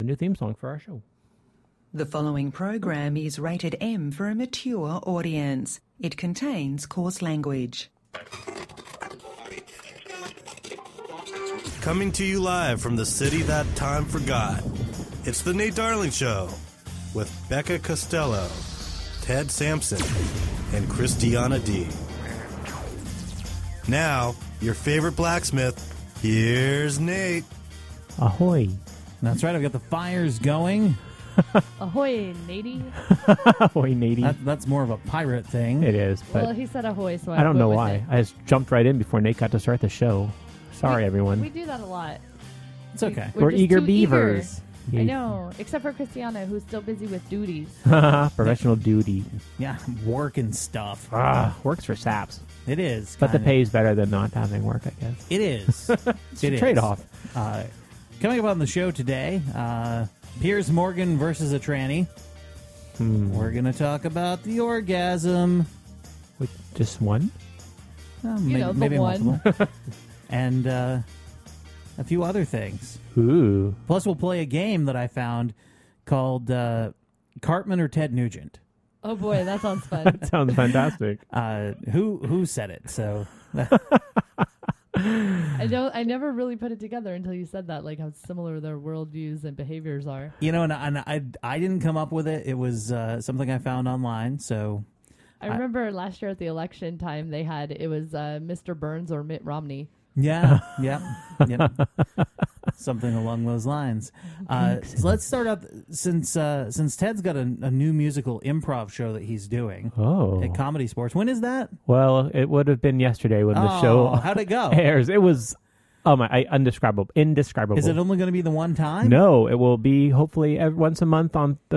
A new theme song for our show. The following program is rated M for a mature audience. It contains coarse language. Coming to you live from the city that time forgot. It's the Nate Darling Show with Becca Costello, Ted Sampson, and Christiana D. Now, your favorite blacksmith, here's Nate. Ahoy. That's right, I've got the fires going. Ahoy, Natey. Ahoy, Natey. That's more of a pirate thing. It is, but Well, he said ahoy, so I don't know went why. with it. I just jumped right in before Nate got to start the show. Sorry, everyone. We do that a lot. It's okay. We're just eager too beavers. I know, except for Christiana, who's still busy with duties. Professional duty. Yeah, work and stuff. Works for saps. It is. But the kinda. pay is better than not having work, I guess. It is. It's a trade-off. Coming up on the show today, Piers Morgan versus a tranny. We're going to talk about the orgasm. With just one? Maybe the one. multiple. And a few other things. Ooh. Plus, we'll play a game that I found called Cartman or Ted Nugent. Oh boy, that sounds fun. That sounds fantastic. Who said it? So I never really put it together until you said that, like how similar their worldviews and behaviors are. and I didn't come up with it. It was something I found online. So I remember last year at the election time, it was Mr. Burns or Mitt Romney. yeah, something along those lines. So let's start out since Ted's got a new musical improv show that he's doing at Comedy Sports. When is that? Well, it would have been yesterday when the show how'd it go? airs. It was indescribable. Is it only going to be the one time? No, it will be hopefully once a month on the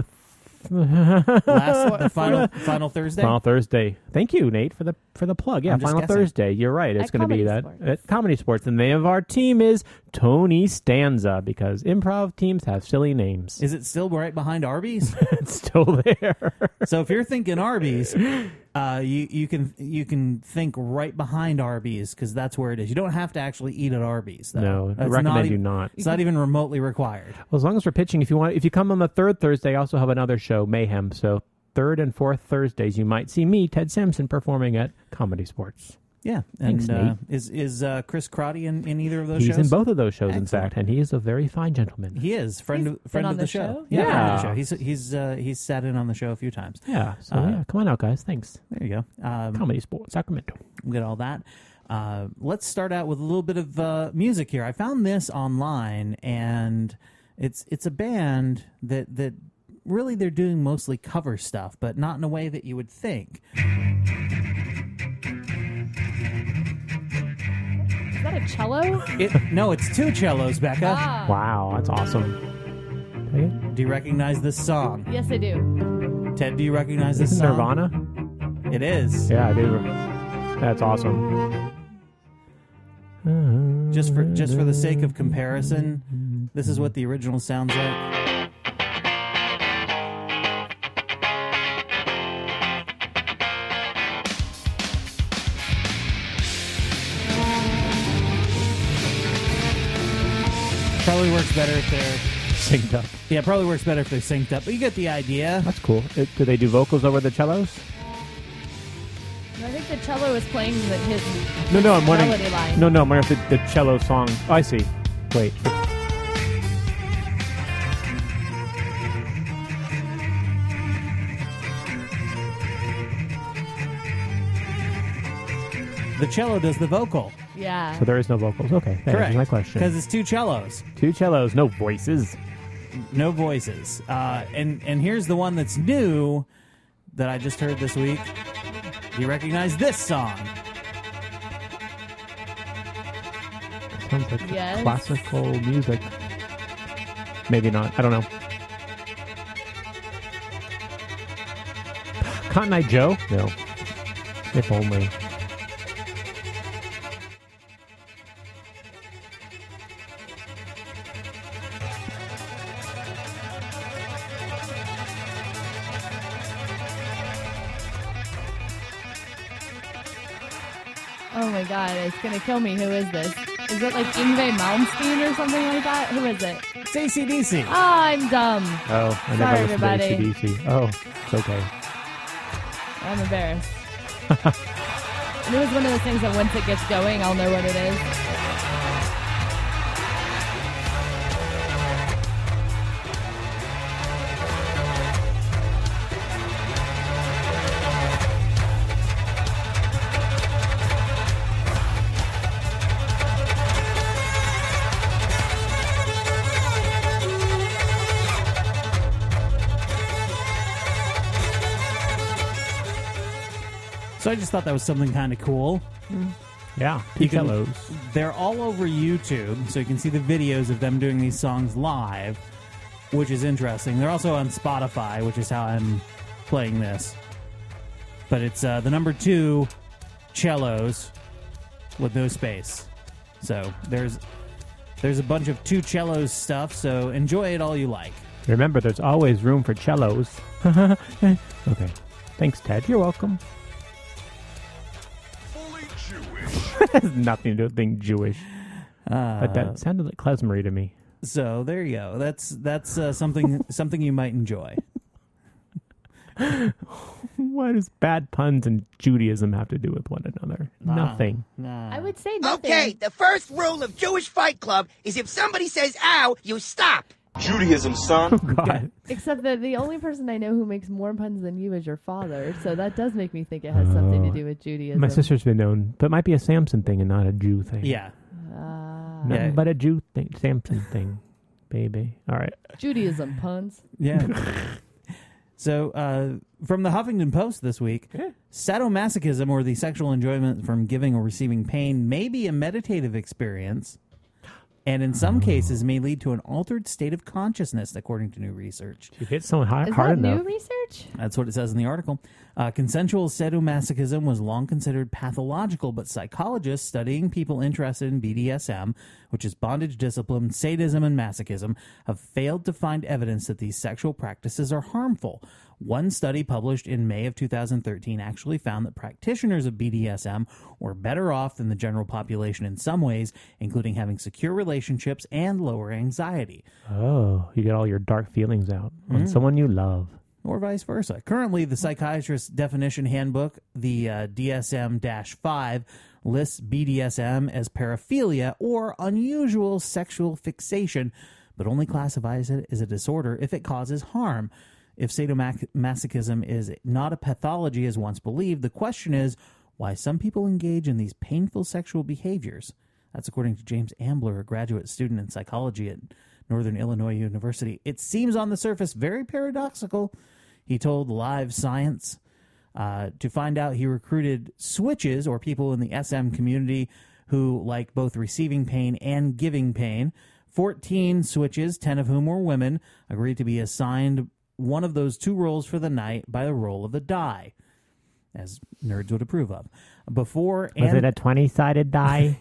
final Thursday. Final Thursday. Thank you, Nate, for the plug. Yeah, I'm just Final guessing. Thursday. You're right. It's At going to be Comedy that Sports. at Comedy Sports. And the name of our team is Tony Stanza because improv teams have silly names. Is it still right behind Arby's? It's still there. So if you're thinking Arby's, you can think right behind Arby's because that's where it is. You don't have to actually eat at Arby's. Though. No, I That's recommend you even- not. It's not even remotely required. Well, as long as we're pitching, if you come on the third Thursday, I also have another show, Mayhem. So third and fourth Thursdays, you might see me, Ted Sampson, performing at Comedy Sports. Yeah, Thanks, and Nate. is Chris Crotty in either of those He's shows? in both of those shows, in Excellent. fact, and he is a very fine gentleman. He is friend He's of been on the the show. show? Yeah, friend of Yeah. the show. He's sat in on the show a few times. Yeah, so come on out, guys. Thanks. There you go. Comedy Sports, Sacramento. Get all that. Let's start out with a little bit of music here. I found this online, and it's a band that really they're doing mostly cover stuff, but not in a way that you would think. Is that a cello? No, it's two cellos, Becca. Ah. Wow, that's awesome. Do you recognize this song? Yes, I do. Ted, do you recognize this Isn't song? Nirvana? It is. Yeah, I do. That's awesome. Just for the sake of comparison, this is what the original sounds like. Probably works better if they're Synced up. yeah. Probably works better if they're synced up, but you get the idea. That's cool. Do they do vocals over the cellos? I think the cello is playing his No, I'm wondering. melody line. No, I'm wondering if the cello song. Oh, I see. Wait. The cello does the vocal. Yeah. So there is no vocals. Okay, that Correct. answers my question. Because it's two cellos, Two cellos, no voices. no voices. And here's the one that's new that I just heard this week. Do you recognize this song? Sounds like Yes. classical music. Maybe not. I don't know. Cotton Eye Joe? No. If only. Oh my god, it's gonna kill me. Who is this? Is it like Yngwie Malmsteen or something like that? Who is it? It's AC/DC. Oh, I'm dumb. Oh, I Sorry, never everybody. listened to AC/DC. Oh, it's okay. I'm embarrassed. And it was one of those things that once it gets going, I'll know what it is. So I just thought that was something kind of cool. Yeah, You can- Cellos. They're all over YouTube, so you can see the videos of them doing these songs live, which is interesting. They're also on Spotify, which is how I'm playing this. But it's the number 2 cellos with no space. So there's a bunch of 2 cellos stuff, so enjoy it all you like. Remember, there's always room for cellos. Okay. Thanks, Ted. You're welcome. Has nothing to do with being Jewish. But that sounded like klezmery to me. So there you go. That's something you might enjoy. What does bad puns and Judaism have to do with one another? Nothing. I would say nothing. Okay, the first rule of Jewish Fight Club is if somebody says ow, you stop. Judaism, son. God. Except that the only person I know who makes more puns than you is your father. So that does make me think it has something to do with Judaism. My sister's been known, but it might be a Samson thing and not a Jew thing. Yeah. Nothing Yeah. but a Jew thing, Samson thing, baby. All right. Judaism puns. Yeah. So, from the Huffington Post this week, sadomasochism, or the sexual enjoyment from giving or receiving pain, may be a meditative experience, and in some cases may lead to an altered state of consciousness, according to new research. You hit someone hard Is that enough. new research? That's what it says in the article. Consensual sadomasochism was long considered pathological, but psychologists studying people interested in BDSM, which is bondage discipline, sadism, and masochism, have failed to find evidence that these sexual practices are harmful. One study published in May of 2013 actually found that practitioners of BDSM were better off than the general population in some ways, including having secure relationships and lower anxiety. Oh, you get all your dark feelings out on someone you love. Or vice versa. Currently, the Psychiatrist's Definition Handbook, the DSM-5, lists BDSM as paraphilia or unusual sexual fixation, but only classifies it as a disorder if it causes harm. If sadomasochism is not a pathology as once believed, the question is why some people engage in these painful sexual behaviors. That's according to James Ambler, a graduate student in psychology at Northern Illinois University. It seems on the surface very paradoxical, he told Live Science. To find out, he recruited switches, or people in the SM community who like both receiving pain and giving pain. 14 switches, 10 of whom were women, agreed to be assigned one of those 2 roles for the night by the roll of the die, as nerds would approve of. Before Was it a 20-sided die?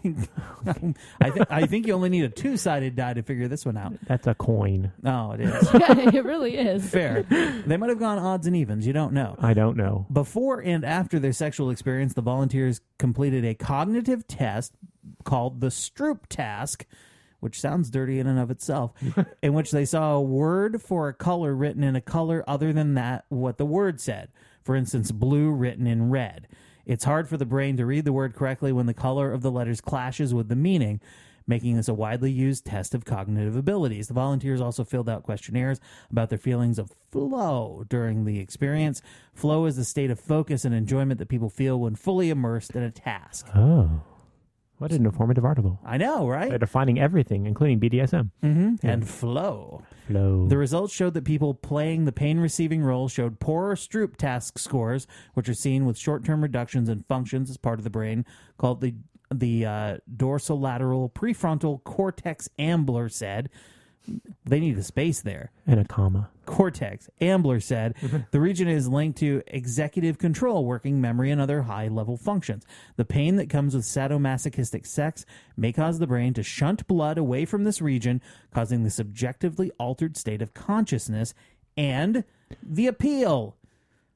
I think you only need a 2-sided die to figure this one out. That's a coin. Oh, it is. Yeah, it really is. Fair. They might have gone odds and evens. You don't know. I don't know. Before and after their sexual experience, the volunteers completed a cognitive test called the Stroop task, which sounds dirty in and of itself, in which they saw a word for a color written in a color other than that what the word said. For instance, blue written in red. It's hard for the brain to read the word correctly when the color of the letters clashes with the meaning, making this a widely used test of cognitive abilities. The volunteers also filled out questionnaires about their feelings of flow during the experience. Flow is the state of focus and enjoyment that people feel when fully immersed in a task. Oh. What an informative article. I know, right? They're defining everything, including BDSM. And flow. Flow. The results showed that people playing the pain-receiving role showed poorer Stroop task scores, which are seen with short-term reductions in functions as part of the brain called the dorsolateral prefrontal cortex. Ambler said. They need a space there. And a comma. Cortex. Ambler said the region is linked to executive control, working memory, and other high-level functions. The pain that comes with sadomasochistic sex may cause the brain to shunt blood away from this region, causing the subjectively altered state of consciousness and the appeal.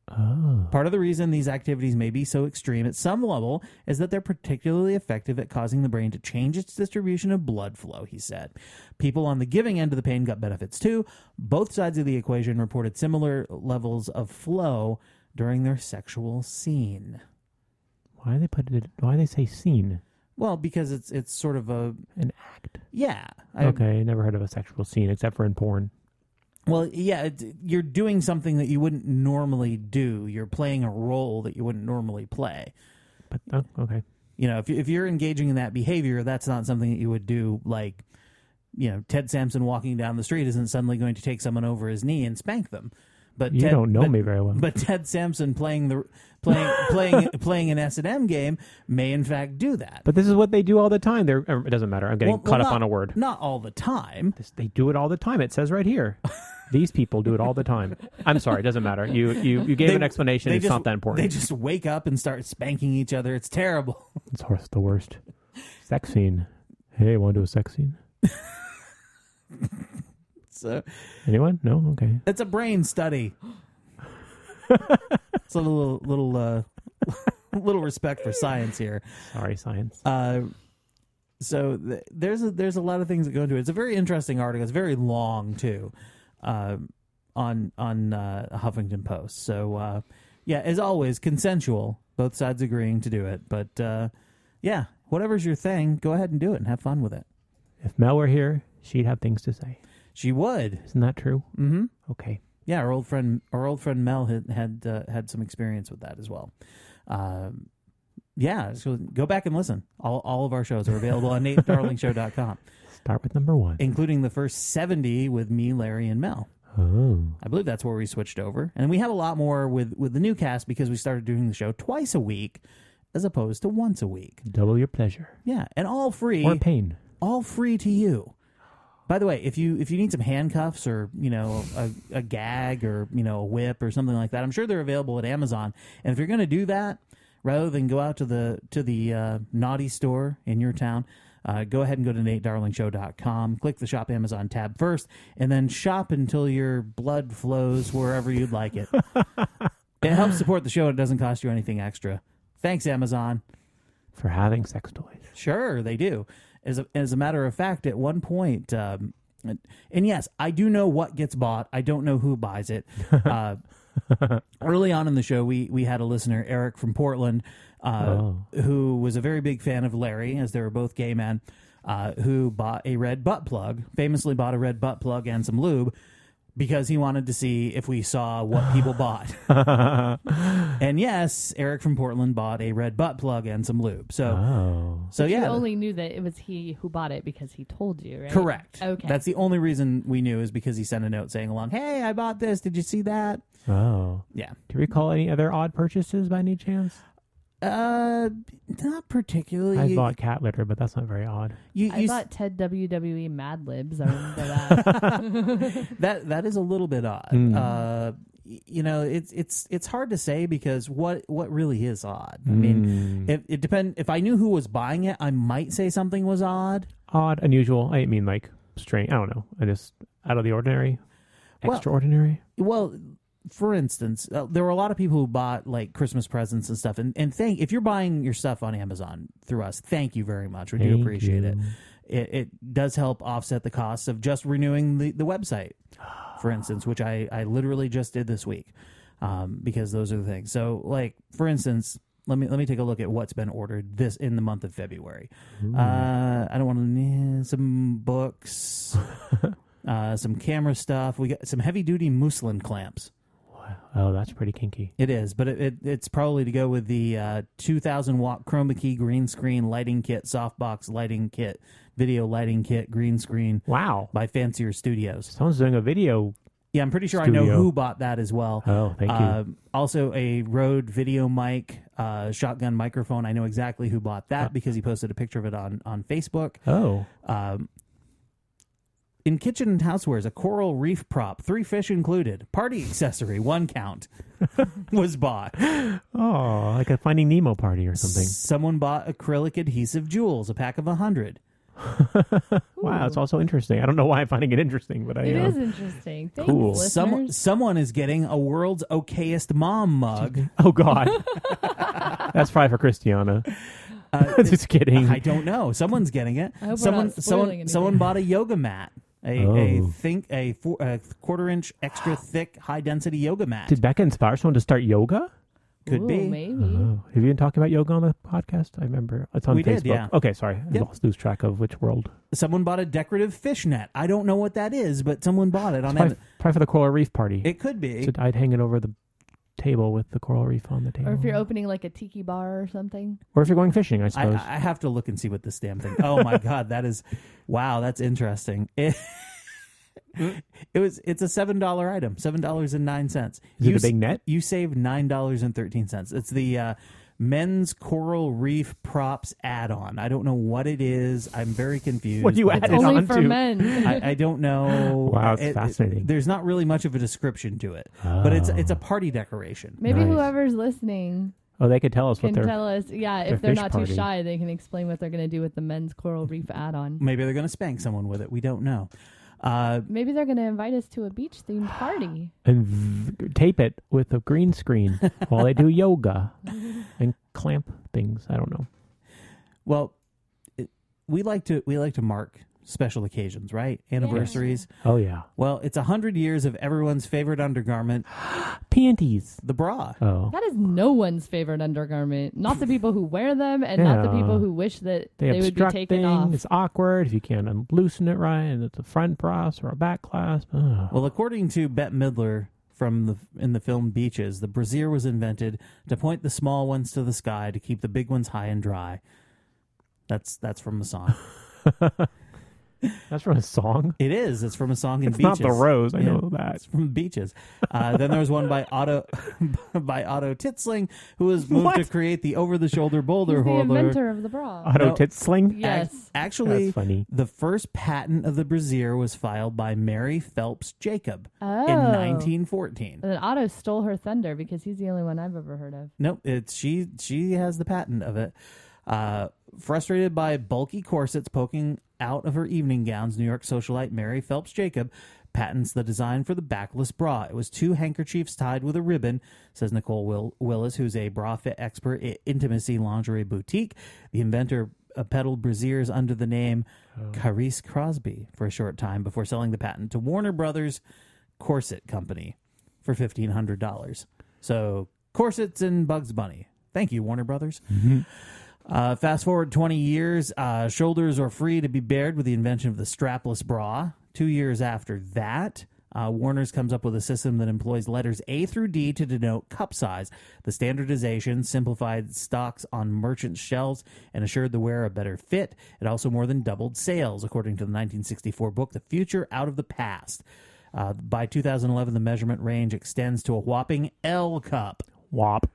Oh. Part of the reason these activities may be so extreme at some level is that they're particularly effective at causing the brain to change its distribution of blood flow, he said. People on the giving end of the pain got benefits too. Both sides of the equation reported similar levels of flow during their sexual scene. Why do they say scene? Well, because it's sort of an act. Yeah. Okay, never heard of a sexual scene except for in porn. Well, yeah, you're doing something that you wouldn't normally do. You're playing a role that you wouldn't normally play. But okay. You know, if you're engaging in that behavior, that's not something that you would do. Like, you know, Ted Sampson walking down the street isn't suddenly going to take someone over his knee and spank them. But you don't know me very well. But Ted Sampson playing an S&M game may in fact do that. But this is what they do all the time. It doesn't matter. I'm getting caught up on a word. Not all the time. They do it all the time. It says right here. These people do it all the time. I'm sorry. It doesn't matter. You gave an explanation. It's not that important. They just wake up and start spanking each other. It's terrible. It's the worst. Sex scene. Hey, want to do a sex scene? So, anyone? No? Okay. It's a brain study. It's a little respect for science here. Sorry, science. So there's a lot of things that go into it. It's a very interesting article. It's very long too, on Huffington Post. So yeah, as always, consensual. Both sides agreeing to do it. But yeah, whatever's your thing, go ahead and do it and have fun with it. If Mel were here, she'd have things to say. She would. Isn't that true? Mm-hmm. Okay. Yeah, our old friend Mel had some experience with that as well. Yeah, so go back and listen. All of our shows are available on NateDarlingShow.com. Start with number 1. Including the first 70 with me, Larry, and Mel. Oh. I believe that's where we switched over. And we have a lot more with the new cast because we started doing the show twice a week as opposed to once a week. Double your pleasure. Yeah, and all free. Or pain. All free to you. By the way, if you need some handcuffs or, you know, a gag or, you know, a whip or something like that, I'm sure they're available at Amazon. And if you're going to do that, rather than go out to the naughty store in your town, go ahead and go to NateDarlingShow.com. Click the Shop Amazon tab first, and then shop until your blood flows wherever you'd like it. It helps support the show, and it doesn't cost you anything extra. Thanks, Amazon. For having sex toys. Sure, they do. As a matter of fact, at one point, and yes, I do know what gets bought. I don't know who buys it. Early on in the show, we had a listener, Eric from Portland, who was a very big fan of Larry, as they were both gay men, who bought a red butt plug, famously bought a red butt plug and some lube, because he wanted to see if we saw what people bought. And yes, Eric from Portland bought a red butt plug and some lube. So yeah. You only knew that it was he who bought it because he told you, right? Correct. Okay. That's the only reason we knew, is because he sent a note saying along, hey, I bought this. Did you see that? Oh. Yeah. Do you recall any other odd purchases by any chance? Not particularly. I bought cat litter, but that's not very odd. I bought Ted WWE Mad Libs. I remember that. that is a little bit odd. You know, it's hard to say, because what really is odd? I mean, it depends. If I knew who was buying it, I might say something was odd. Odd, unusual. I mean, like strange. I don't know. I just out of the ordinary, extraordinary. Well, for instance, there were a lot of people who bought like Christmas presents and stuff. And if you're buying your stuff on Amazon through us, thank you very much. We do appreciate it. It does help offset the costs of just renewing the website, for instance, which I literally just did this week, because those are the things. So, like, for instance, let me take a look at what's been ordered in the month of February. I don't want to some books, some camera stuff. We got some heavy duty muslin clamps. Oh, that's pretty kinky. It is, but it's probably to go with the 2,000 watt chroma key green screen lighting kit, softbox lighting kit, video lighting kit, green screen. Wow. By Fancier Studios. Someone's doing a video. Yeah, I'm pretty sure studio. I know who bought that as well. Oh, thank you. Also, a Rode video mic, shotgun microphone. I know exactly who bought that because he posted a picture of it on Facebook. Oh. In kitchen and housewares, a coral reef prop, 3 fish included, party accessory, 1 count, was bought. Oh, like a Finding Nemo party or something. Someone bought acrylic adhesive jewels, a pack of 100. Wow, it's also interesting. I don't know why I'm finding it interesting, but It is interesting. Thanks, Cool. listeners. Someone is getting a world's okayest mom mug. Oh, God. That's probably for Christiana. Just kidding. I don't know. Someone's getting it. I hope we're not spoiling Someone anything. bought a yoga mat. A quarter-inch extra thick, high-density yoga mat. Did Becca inspire someone to start yoga? Could Ooh, be. Maybe. Oh. Have you been talking about yoga on the podcast? I remember. It's on We Facebook. did, yeah. Okay, sorry. I Yep. lose track of which world. Someone bought a decorative fishnet. I don't know what that is, but someone bought it on Probably, Amazon. probably for the coral reef party. It could be. So I'd hang it over the table with the coral reef on the table. Or if you're opening like a tiki bar or something. Or if you're going fishing, I I suppose. have to look and see what this damn thing. Oh my God, that is, wow, that's interesting. It's a $7 item, $7.09. Is it a big net? You saved $9.13. It's the men's coral reef props add-on. I don't know what it is. I'm very confused. What do you but add it's- it Only on for to? men. I don't know. Wow, it's fascinating. There's not really much of a description to it, but it's a party decoration. Maybe Nice. whoever's listening Oh, they could tell us what can they're... tell us. Yeah, their if they're fish not party. too shy, they can explain what they're going to do with the men's coral reef add-on. Maybe they're going to spank someone with it. We don't know. Maybe they're going to invite us to a beach-themed party. And tape it with a green screen while they do yoga and clamp things. I don't know. Well, we like to mark special occasions, right? Anniversaries. Oh, yeah. Well, it's 100 years of everyone's favorite undergarment, Panties. the bra. Oh. That is no one's favorite undergarment. Not the people who wear them, and not the Yeah. people who wish that They they would be obstruct taken things. off. It's awkward if you can't loosen it right, and it's a front cross or a back clasp. Oh. Well, according to Bette Midler in the film Beaches, the brassiere was invented to point the small ones to the sky to keep the big ones high and dry. That's from the song. That's from a song. It is. It's from a song in It's Beaches. not the Rose. I Yeah, know that. It's from Beaches. Then there was one by Otto Titzling, who was moved to What? create the over-the-shoulder boulder He's the holder. inventor of the bra. Auto No. tit sling. Yes. Actually, That's funny. the first patent of the brassiere was filed by Mary Phelps Jacob Oh. in 1914. And then Otto stole her thunder because he's the only one I've ever heard of. Nope, it's she has the patent of it. Frustrated by bulky corsets poking out of her evening gowns, New York socialite Mary Phelps Jacob patents the design for the backless bra. It was 2 handkerchiefs tied with a ribbon, says Nicole Willis, who's a bra fit expert at Intimacy Lingerie Boutique. The inventor peddled brassieres under the name Carice Crosby for a short time before selling the patent to Warner Brothers Corset Company for $1,500. So, corsets and Bugs Bunny. Thank you, Warner Brothers. Fast forward 20 years, shoulders are free to be bared with the invention of the strapless bra. 2 years after that, Warner's comes up with a system that employs letters A through D to denote cup size. The standardization simplified stocks on merchant shelves and assured the wearer a better fit. It also more than doubled sales, according to the 1964 book, The Future Out of the Past. By 2011, the measurement range extends to a whopping L cup. WAP.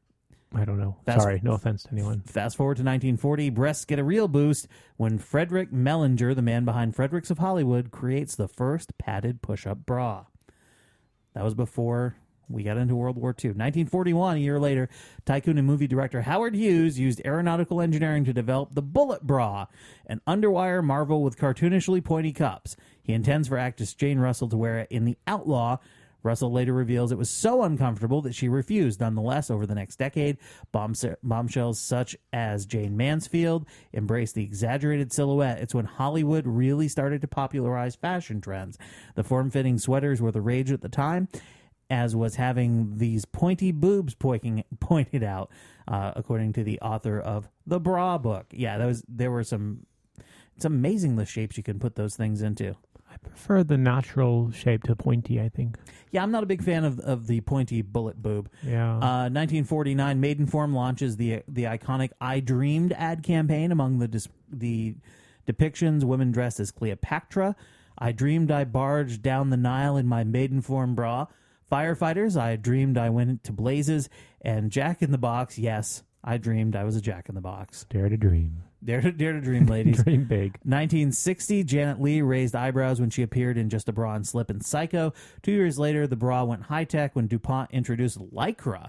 I don't know. That's- Sorry, no offense to anyone. Fast forward to 1940, breasts get a real boost when Frederick Mellinger, the man behind Fredericks of Hollywood, creates the first padded push-up bra. That was before we got into World War II. 1941, a year later, tycoon and movie director Howard Hughes used aeronautical engineering to develop the Bullet Bra, an underwire marvel with cartoonishly pointy cups. He intends for actress Jane Russell to wear it in The Outlaw. Russell later reveals it was so uncomfortable that she refused. Nonetheless, over the next decade, bombshells such as Jane Mansfield embraced the exaggerated silhouette. It's when Hollywood really started to popularize fashion trends. The form-fitting sweaters were the rage at the time, as was having these pointy boobs pointed out, according to the author of the Bra Book. Yeah, there were some... It's amazing the shapes you can put those things into. I prefer the natural shape to pointy, I think. Yeah, I'm not a big fan of the pointy bullet boob. Yeah. 1949, Maidenform launches the iconic "I Dreamed" ad campaign. Among the depictions, women dressed as Cleopatra. I dreamed I barged down the Nile in my Maidenform bra. Firefighters, I dreamed I went to blazes. And Jack in the Box, yes, I dreamed I was a Jack in the Box. Dare to dream. Dare to dream, ladies. Dream big. 1960, Janet Leigh raised eyebrows when she appeared in Just a Bra and Slip in Psycho. 2 years later, the bra went high-tech when DuPont introduced Lycra.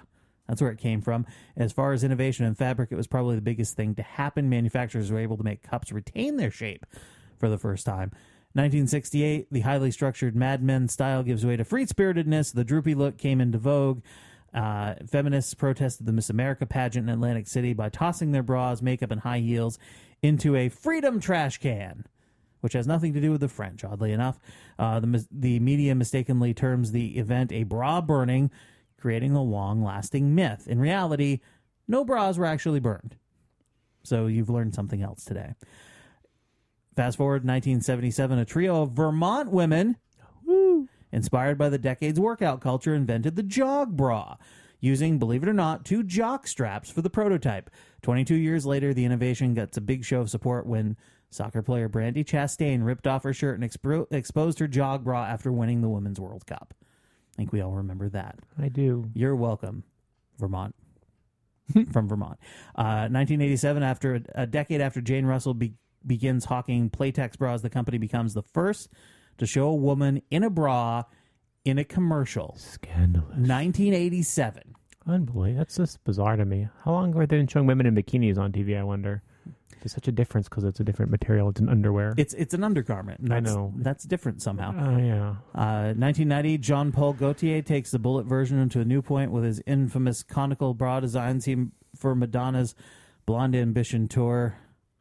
That's where it came from. As far as innovation in fabric, it was probably the biggest thing to happen. Manufacturers were able to make cups retain their shape for the first time. 1968, the highly structured Mad Men style gives way to free-spiritedness. The droopy look came into vogue. Feminists protested the Miss America pageant in Atlantic City by tossing their bras, makeup, and high heels into a freedom trash can, which has nothing to do with the French, oddly enough. The media mistakenly terms the event a bra burning, creating a long-lasting myth. In reality, no bras were actually burned. So you've learned something else today. Fast forward 1977, a trio of Vermont women, inspired by the decade's workout culture, invented the jog bra, using, believe it or not, 2 jock straps for the prototype. 22 years later, the innovation gets a big show of support when soccer player Brandi Chastain ripped off her shirt and exposed her jog bra after winning the Women's World Cup. I think we all remember that. I do. You're welcome, Vermont. From Vermont. 1987, after a decade after Jane Russell begins hawking Playtex bras, the company becomes the first to show a woman in a bra in a commercial. Scandalous. 1987. Unbelievable. That's just bizarre to me. How long have they been showing women in bikinis on TV, I wonder? There's such a difference because it's a different material. It's an underwear. It's an undergarment. I know. That's different somehow. Yeah. 1990, Jean-Paul Gaultier takes the bullet version into a new point with his infamous conical bra designs for Madonna's Blonde Ambition tour.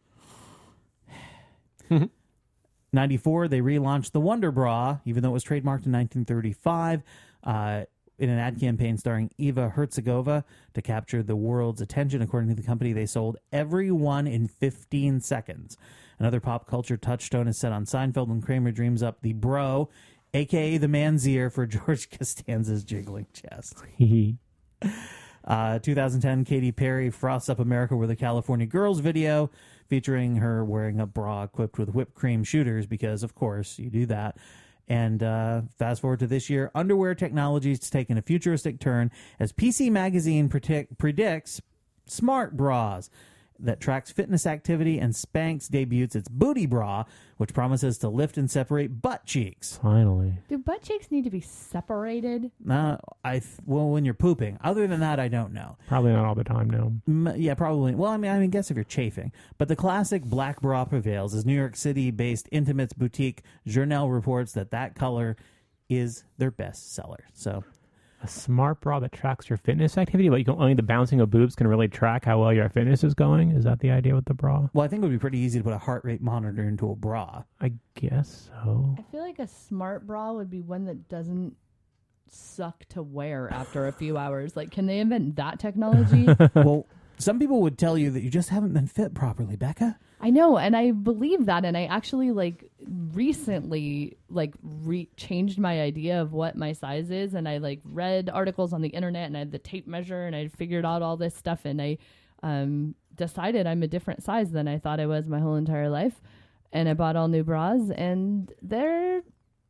94, they relaunched the Wonder Bra, even though it was trademarked in 1935, in an ad campaign starring Eva Herzegovina to capture the world's attention. According to the company, they sold every one in 15 seconds. Another pop culture touchstone is set on Seinfeld when Kramer dreams up the bro, a.k.a. the man's ear, for George Costanza's jiggling chest. 2010, Katy Perry frosts up America with a California Girls video featuring her wearing a bra equipped with whipped cream shooters because, of course, you do that. And fast forward to this year, underwear technology is taking a futuristic turn as PC Magazine predicts smart bras that tracks fitness activity, and Spanx debuts its booty bra, which promises to lift and separate butt cheeks. Finally. Do butt cheeks need to be separated? Well, when you're pooping. Other than that, I don't know. Probably not all the time, no. Yeah, probably. Well, I mean, guess if you're chafing. But the classic black bra prevails as New York City-based intimates boutique Journal reports that color is their best seller. So, a smart bra that tracks your fitness activity, but only the bouncing of boobs can really track how well your fitness is going? Is that the idea with the bra? Well, I think it would be pretty easy to put a heart rate monitor into a bra. I guess so. I feel like a smart bra would be one that doesn't suck to wear after a few hours. Like, can they invent that technology? Well, some people would tell you that you just haven't been fit properly, Becca. I know, and I believe that, and I actually recently changed my idea of what my size is, and I read articles on the internet, and I had the tape measure, and I figured out all this stuff, and I decided I'm a different size than I thought I was my whole entire life, and I bought all new bras, and they're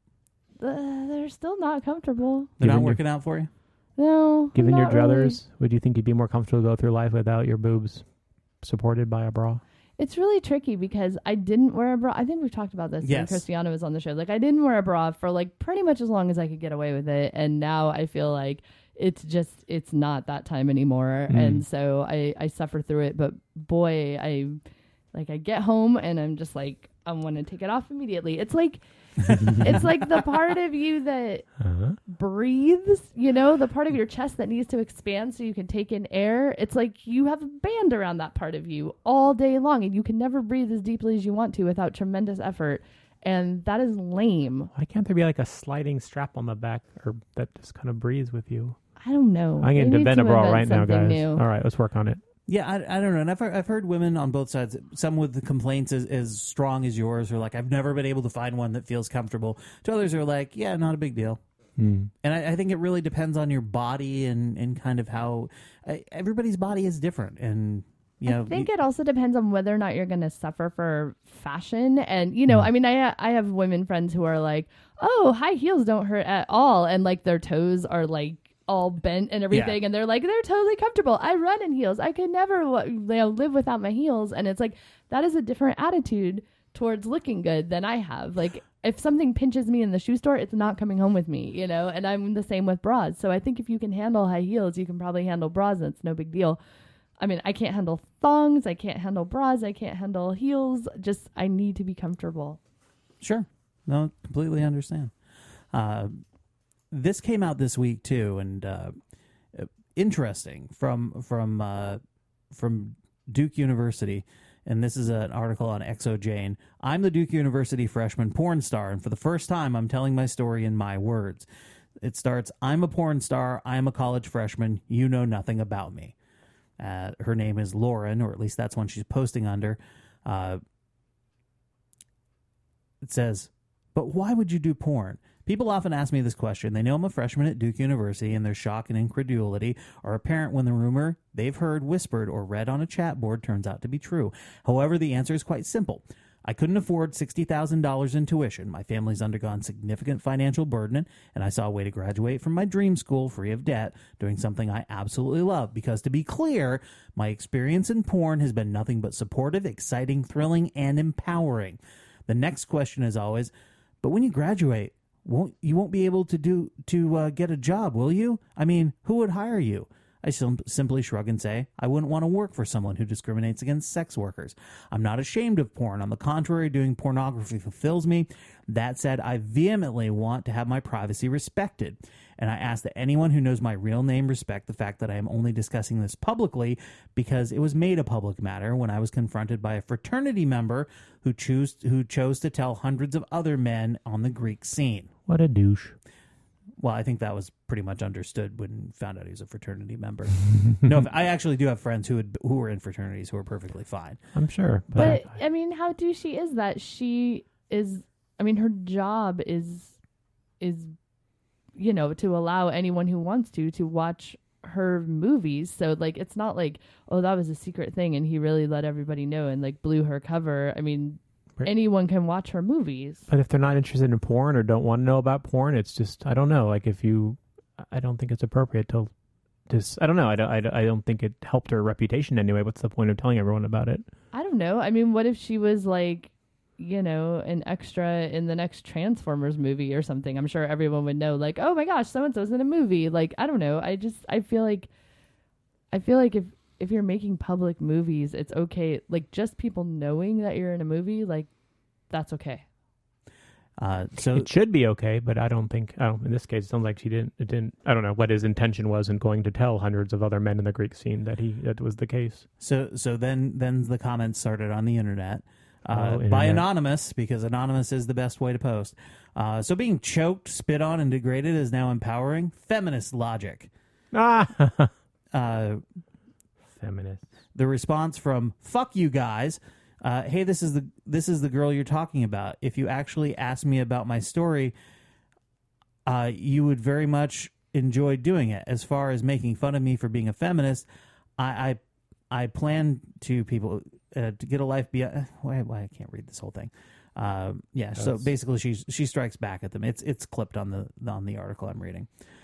still not comfortable. They're not working out for you? No. Given your not really. druthers, would you think you'd be more comfortable to go through life without your boobs supported by a bra? It's really tricky because I didn't wear a bra. I think we've talked about this when Christiana was on the show. I didn't wear a bra for pretty much as long as I could get away with it. And now I feel like it's not that time anymore. And so I suffer through it. But boy, I get home and I'm just I want to take it off immediately. It's it's the part of you that breathes, the part of your chest that needs to expand so you can take in air. It's like you have a band around that part of you all day long, and you can never breathe as deeply as you want to without tremendous effort. And that is lame. Why can't there be a sliding strap on the back or that just kind of breathes with you? I don't know. I'm going to invent a bra right now, guys. New. All right, let's work on it. Yeah, I don't know. And I've heard women on both sides, some with the complaints as strong as yours, are I've never been able to find one that feels comfortable. To others are yeah, not a big deal. And I think it really depends on your body and kind of how everybody's body is different. And I think it also depends on whether or not you're going to suffer for fashion. And, I mean, I have women friends who are oh, high heels don't hurt at all. And their toes are all bent and everything, and they're they're totally comfortable. I run in heels. I could never live without my heels. And it's that is a different attitude towards looking good than I have. if something pinches me in the shoe store, it's not coming home with me, you know, and I'm the same with bras. So I think if you can handle high heels, you can probably handle bras, and it's no big deal. I mean, I can't handle thongs. I can't handle bras. I can't handle heels. Just, I need to be comfortable. Sure. No, completely understand. This came out this week too, and interesting from Duke University. And this is an article on ExoJane. I'm the Duke University freshman porn star, and for the first time, I'm telling my story in my words. It starts, I'm a porn star. I'm a college freshman. You know nothing about me. Her name is Lauren, or at least that's one she's posting under. It says, but why would you do porn? People often ask me this question. They know I'm a freshman at Duke University, and their shock and incredulity are apparent when the rumor they've heard whispered or read on a chat board turns out to be true. However, the answer is quite simple. I couldn't afford $60,000 in tuition. My family's undergone significant financial burden, and I saw a way to graduate from my dream school free of debt, doing something I absolutely love. Because, to be clear, my experience in porn has been nothing but supportive, exciting, thrilling, and empowering. The next question is always, but when you graduate, you won't be able to get a job, will you? I mean, who would hire you? I simply shrug and say, I wouldn't want to work for someone who discriminates against sex workers. I'm not ashamed of porn. On the contrary, doing pornography fulfills me. That said, I vehemently want to have my privacy respected. And I ask that anyone who knows my real name respect the fact that I am only discussing this publicly because it was made a public matter when I was confronted by a fraternity member who chose to tell hundreds of other men on the Greek scene. What a douche. Well, I think that was pretty much understood when found out he was a fraternity member. No, I actually do have friends who were in fraternities who are perfectly fine. I'm sure. But I mean, how douchey is that? She is, I mean, her job is, you know, to allow anyone who wants to watch her movies. So, like, it's not like, oh, that was a secret thing and he really let everybody know and, like, blew her cover. I mean, anyone can watch her movies. But if they're not interested in porn or don't want to know about porn, it's just, I don't know. Like, I don't think it's appropriate to just, I don't know. I don't think it helped her reputation anyway. What's the point of telling everyone about it? I don't know. I mean, what if she was like, you know, an extra in the next Transformers movie or something? I'm sure everyone would know, like, oh my gosh, so-and-so's in a movie. Like, I don't know. I feel like if you're making public movies, it's okay. Like, just people knowing that you're in a movie, like, that's okay. So it should be okay, but I don't think. Oh, in this case, it sounds like she didn't. I don't know what his intention was in going to tell hundreds of other men in the Greek scene that was the case. So then the comments started on the internet. By Anonymous, because Anonymous is the best way to post. So being choked, spit on, and degraded is now empowering. Feminist logic. Feminist. The response from "fuck you guys." Hey, this is the girl you're talking about. If you actually asked me about my story, you would very much enjoy doing it. As far as making fun of me for being a feminist, I plan to people to get a life beyond. Why I can't read this whole thing. So basically, she strikes back at them. It's clipped on the article I'm reading.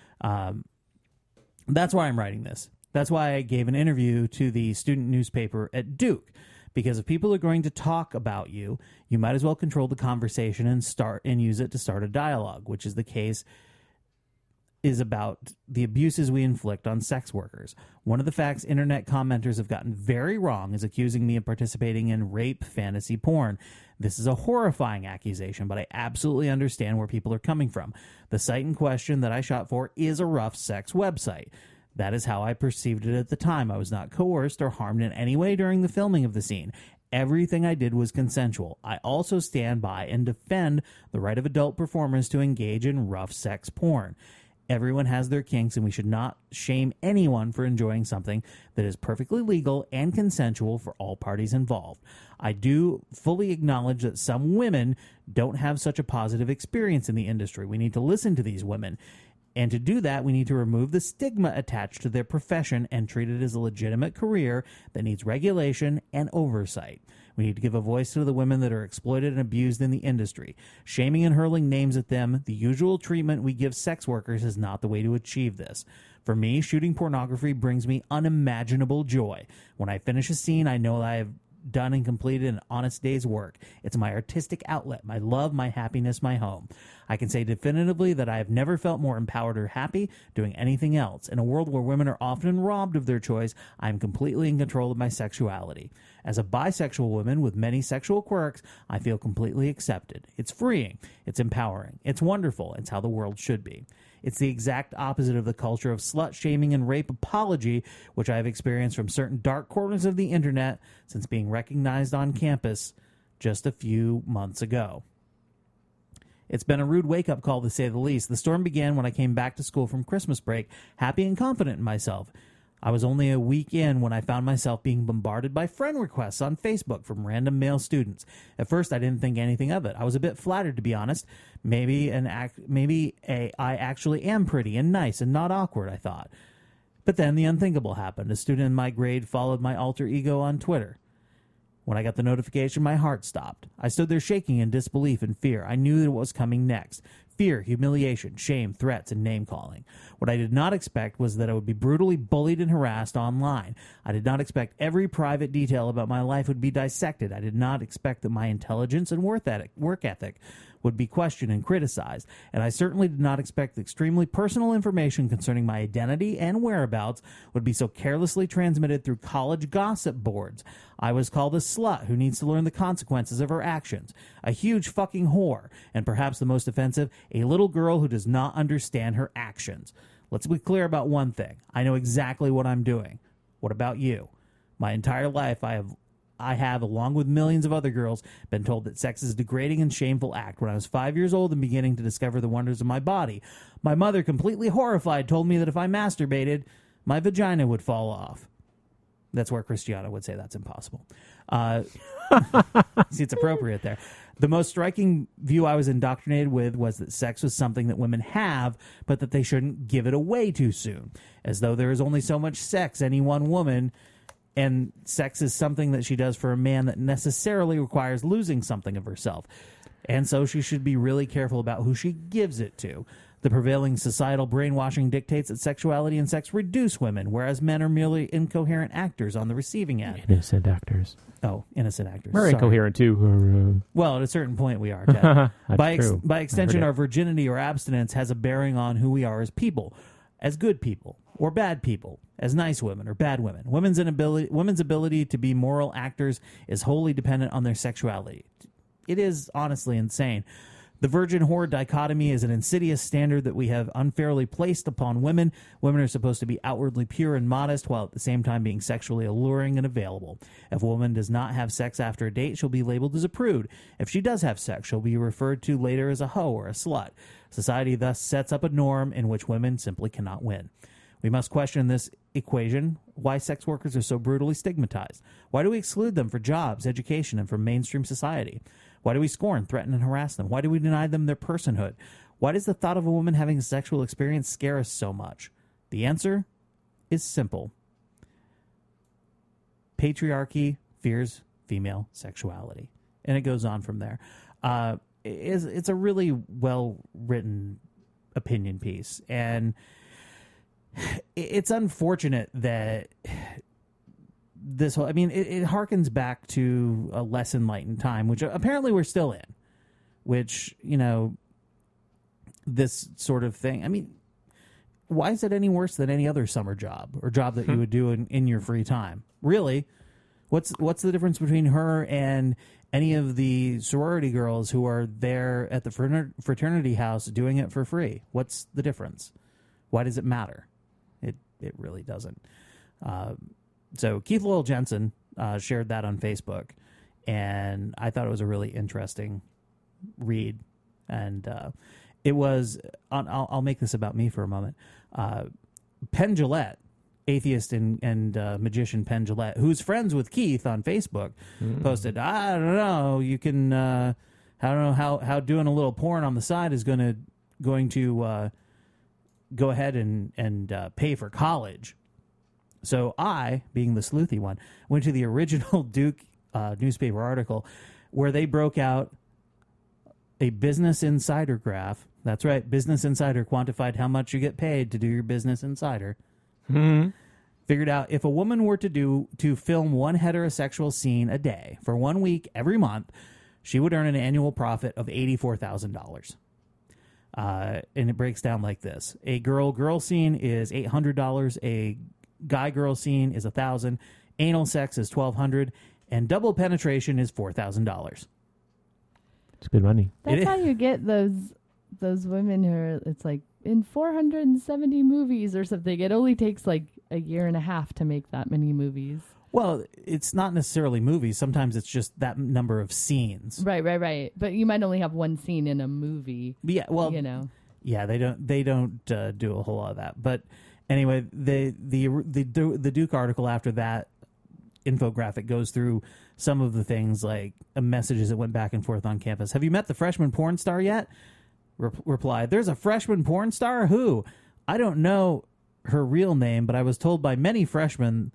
That's why I'm writing this. That's why I gave an interview to the student newspaper at Duke. Because if people are going to talk about you, you might as well control the conversation and use it to start a dialogue, which is the case is about the abuses we inflict on sex workers. One of the facts internet commenters have gotten very wrong is accusing me of participating in rape fantasy porn. This is a horrifying accusation, but I absolutely understand where people are coming from. The site in question that I shot for is a rough sex website. That is how I perceived it at the time. I was not coerced or harmed in any way during the filming of the scene. Everything I did was consensual. I also stand by and defend the right of adult performers to engage in rough sex porn. Everyone has their kinks, and we should not shame anyone for enjoying something that is perfectly legal and consensual for all parties involved. I do fully acknowledge that some women don't have such a positive experience in the industry. We need to listen to these women. And to do that, we need to remove the stigma attached to their profession and treat it as a legitimate career that needs regulation and oversight. We need to give a voice to the women that are exploited and abused in the industry. Shaming and hurling names at them, the usual treatment we give sex workers, is not the way to achieve this. For me, shooting pornography brings me unimaginable joy. When I finish a scene, I know that I have done and completed an honest day's work. It's my artistic outlet, my love, my happiness, my home. I can say definitively that I have never felt more empowered or happy doing anything else. In a world where women are often robbed of their choice, I am completely in control of my sexuality. As a bisexual woman with many sexual quirks, I feel completely accepted. It's freeing. It's empowering. It's wonderful. It's how the world should be. It's the exact opposite of the culture of slut-shaming and rape apology, which I have experienced from certain dark corners of the internet since being recognized on campus just a few months ago. It's been a rude wake-up call, to say the least. The storm began when I came back to school from Christmas break, happy and confident in myself. I was only a week in when I found myself being bombarded by friend requests on Facebook from random male students. At first, I didn't think anything of it. I was a bit flattered, to be honest. Maybe I actually am pretty and nice and not awkward, I thought. But then the unthinkable happened. A student in my grade followed my alter ego on Twitter. When I got the notification, my heart stopped. I stood there shaking in disbelief and fear. I knew that what was coming next. Fear, humiliation, shame, threats, and name-calling. What I did not expect was that I would be brutally bullied and harassed online. I did not expect every private detail about my life would be dissected. I did not expect that my intelligence and work ethic would be questioned and criticized. And I certainly did not expect that extremely personal information concerning my identity and whereabouts would be so carelessly transmitted through college gossip boards. I was called a slut who needs to learn the consequences of her actions, a huge fucking whore, and perhaps the most offensive, a little girl who does not understand her actions. Let's be clear about one thing. I know exactly what I'm doing. What about you? My entire life I have, along with millions of other girls, been told that sex is a degrading and shameful act. When I was 5 years old and beginning to discover the wonders of my body, my mother, completely horrified, told me that if I masturbated, my vagina would fall off. That's where Christiana would say that's impossible. See, it's appropriate there. The most striking view I was indoctrinated with was that sex was something that women have, but that they shouldn't give it away too soon, as though there is only so much sex any one woman, and sex is something that she does for a man that necessarily requires losing something of herself. And so she should be really careful about who she gives it to. The prevailing societal brainwashing dictates that sexuality and sex reduce women, whereas men are merely incoherent actors on the receiving end. Innocent actors. Oh, innocent actors. We're incoherent, too. Well, at a certain point we are, Ted. True. By extension, our virginity or abstinence has a bearing on who we are as people, as good people or bad people, as nice women or bad women. Women's ability to be moral actors is wholly dependent on their sexuality. It is honestly insane. The virgin-whore dichotomy is an insidious standard that we have unfairly placed upon women. Women are supposed to be outwardly pure and modest, while at the same time being sexually alluring and available. If a woman does not have sex after a date, she'll be labeled as a prude. If she does have sex, she'll be referred to later as a hoe or a slut. Society thus sets up a norm in which women simply cannot win. We must question this equation, why sex workers are so brutally stigmatized. Why do we exclude them for jobs, education, and from mainstream society? Why do we scorn, threaten, and harass them? Why do we deny them their personhood? Why does the thought of a woman having a sexual experience scare us so much? The answer is simple. Patriarchy fears female sexuality. And it goes on from there. It's a really well-written opinion piece. And it's unfortunate that this whole, it harkens back to a less enlightened time, which apparently we're still in, which, this sort of thing. Why is it any worse than any other summer job or job that you would do in your free time? Really? What's the difference between her and any of the sorority girls who are there at the fraternity house doing it for free? What's the difference? Why does it matter? It really doesn't. So Keith Lowell Jensen shared that on Facebook, and I thought it was a really interesting read. And it was, I'll make this about me for a moment. Penn Jillette, atheist and magician Penn Jillette, who's friends with Keith on Facebook, posted, I don't know, you can, I don't know how doing a little porn on the side is going to go ahead and pay for college. So I, being the sleuthy one, went to the original Duke newspaper article where they broke out a Business Insider graph. That's right, Business Insider quantified how much you get paid to do your Business Insider. Mm-hmm. figured out if a woman were to film one heterosexual scene a day for 1 week every month, she would earn an annual profit of $84,000. And it breaks down like this: a girl scene is $800, a guy-girl scene is $1,000, anal sex is $1,200, and double penetration is $4,000. It's good money. That's how you get those women who are, it's like in 470 movies or something. It only takes like a year and a half to make that many movies. Well, it's not necessarily movies. Sometimes it's just that number of scenes. Right. But you might only have one scene in a movie. Yeah, well, you know. Yeah, they don't do a whole lot of that. But anyway, the Duke article after that infographic goes through some of the things like messages that went back and forth on campus. Have you met the freshman porn star yet? Reply: there's a freshman porn star? Who? I don't know her real name, but I was told by many freshmen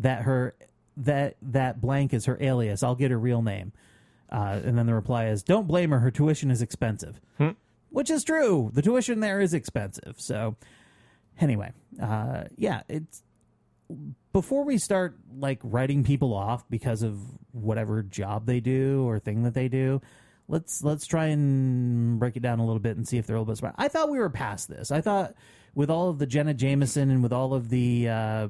that blank is her alias. I'll get her real name. And then the reply is, don't blame her. Her tuition is expensive. Which is true. The tuition there is expensive. So anyway, it's before we start like writing people off because of whatever job they do or thing that they do, let's try and break it down a little bit and see if they're a little bit smart. I thought we were past this. I thought with all of the Jenna Jameson and with all of the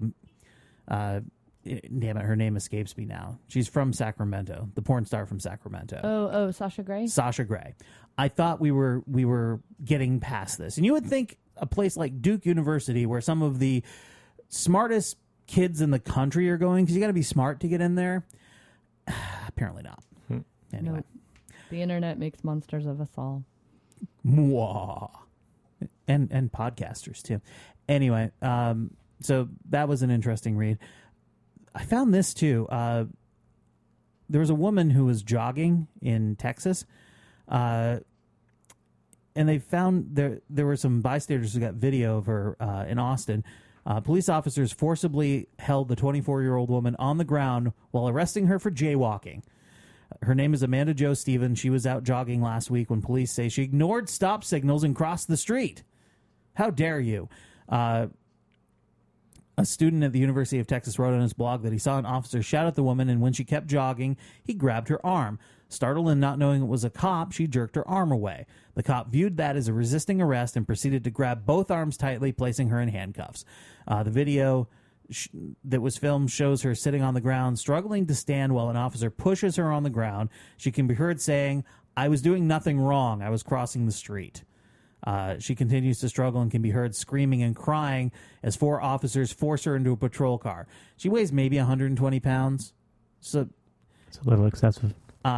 damn it, her name escapes me now. She's from Sacramento, the porn star from Sacramento. Oh, Sasha Grey? Sasha Grey. I thought we were getting past this. And you would think a place like Duke University, where some of the smartest kids in the country are going, because you got to be smart to get in there. Apparently not. Anyway. Nope. The internet makes monsters of us all. Mwah. And podcasters, too. Anyway, so that was an interesting read. I found this, too. There was a woman who was jogging in Texas, and they found there were some bystanders who got video of her in Austin. Police officers forcibly held the 24-year-old woman on the ground while arresting her for jaywalking. Her name is Amanda Jo Stevens. She was out jogging last week when police say she ignored stop signals and crossed the street. How dare you? A student at the University of Texas wrote on his blog that he saw an officer shout at the woman, and when she kept jogging, he grabbed her arm. Startled and not knowing it was a cop, she jerked her arm away. The cop viewed that as a resisting arrest and proceeded to grab both arms tightly, placing her in handcuffs. The video that was filmed shows her sitting on the ground, struggling to stand while an officer pushes her on the ground. She can be heard saying, "I was doing nothing wrong. I was crossing the street." She continues to struggle and can be heard screaming and crying as 4 officers force her into a patrol car. She weighs maybe 120 pounds. So it's a little excessive.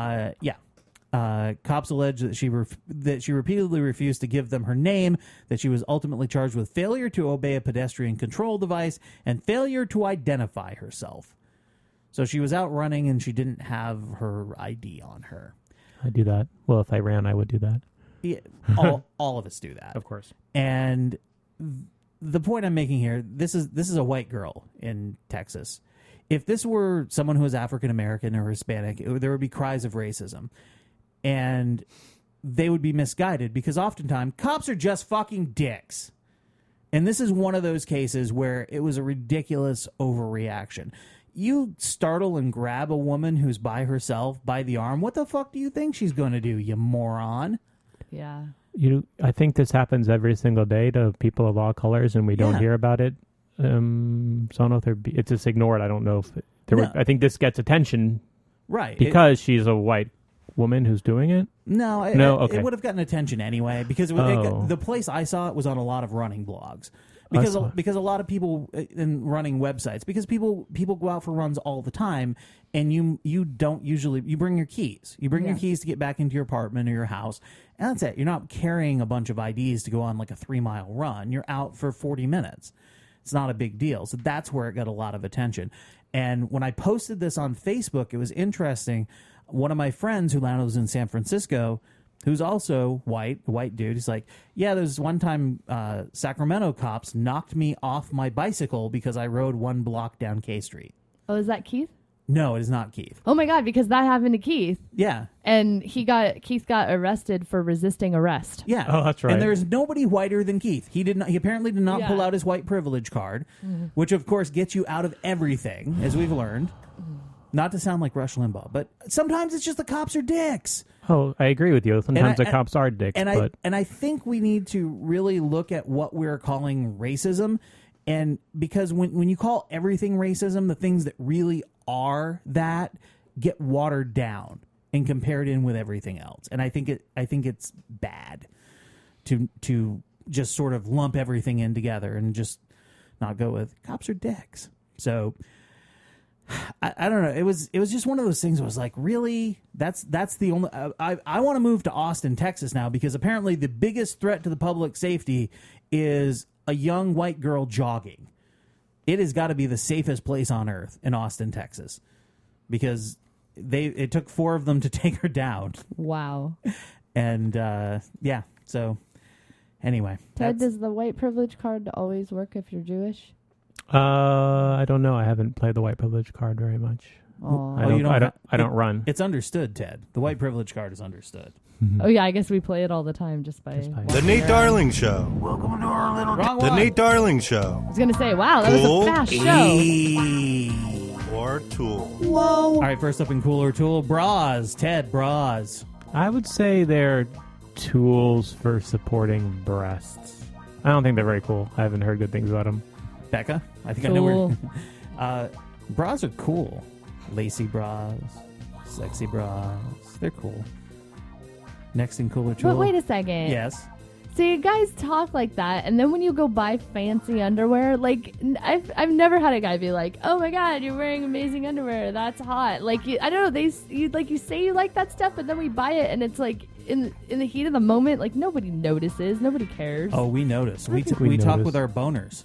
Cops allege that she repeatedly refused to give them her name, that she was ultimately charged with failure to obey a pedestrian control device and failure to identify herself. So she was out running and she didn't have her ID on her. I do that. Well, if I ran, I would do that. Yeah, all of us do that, of course. And the point I'm making here, this is a white girl in Texas. If this were someone who was African American or Hispanic, there would be cries of racism, and they would be misguided because oftentimes cops are just fucking dicks. And this is one of those cases where it was a ridiculous overreaction. You startle and grab a woman who's by herself by the arm. What the fuck do you think she's going to do, you moron? Yeah. I think this happens every single day to people of all colors, and we don't hear about it. So I don't know if it's just ignored. I don't know if I think this gets attention, right? Because she's a white woman who's doing it. No, okay. It would have gotten attention anyway because the place I saw it was on a lot of running blogs. Because a lot of people in running websites, because people go out for runs all the time, and you don't usually, you bring your keys. You bring your keys to get back into your apartment or your house, and that's it. You're not carrying a bunch of IDs to go on like a 3-mile run. You're out for 40 minutes. It's not a big deal. So that's where it got a lot of attention. And when I posted this on Facebook, it was interesting. One of my friends who now lives in San Francisco, who's also white dude, he's like, yeah, there's one time Sacramento cops knocked me off my bicycle because I rode 1 block down K Street. Oh, is that Keith? No, it is not Keith. Oh my God, because that happened to Keith. Yeah. And Keith got arrested for resisting arrest. Yeah. Oh, that's right. And there's nobody whiter than Keith. He apparently did not Yeah. pull out his white privilege card, which of course gets you out of everything, as we've learned. Not to sound like Rush Limbaugh, but sometimes it's just the cops are dicks. Oh, I agree with you. Sometimes the cops are dicks, but I think we need to really look at what we're calling racism, and because when you call everything racism, the things that really are that get watered down and compared in with everything else. And I think it's bad to just sort of lump everything in together and just not go with cops are dicks. So I don't know. It was just one of those things. Where I was like, really? That's the only. I want to move to Austin, Texas now because apparently the biggest threat to the public safety is a young white girl jogging. It has got to be the safest place on earth in Austin, Texas, because it took 4 of them to take her down. Wow. And yeah. So anyway, Ted, does the white privilege card always work if you're Jewish? I don't know. I haven't played the white privilege card very much. Oh, I don't run. It's understood, Ted. The white privilege card is understood. Oh yeah, I guess we play it all the time just by The Nate Darling Show. Welcome to our little The Nate Darling Show. I was gonna say, wow, that was Cool. a fast show. Or Tool. Whoa. All right, first up in Cooler Tool, bras. Ted, bras. I would say they're tools for supporting breasts. I don't think they're very cool. I haven't heard good things about them. Becca, I think Cool. I know where. Bras are cool. Lacy bras, sexy bras. They're cool. Next in Cooler Tool. But wait a second. Yes. So you guys talk like that, and then when you go buy fancy underwear, like I've never had a guy be like, "Oh my God, you're wearing amazing underwear. That's hot." Like I don't know, you say you like that stuff, but then we buy it, and it's like in the heat of the moment, like nobody notices, nobody cares. Oh, we notice. We talk notice. with our boners.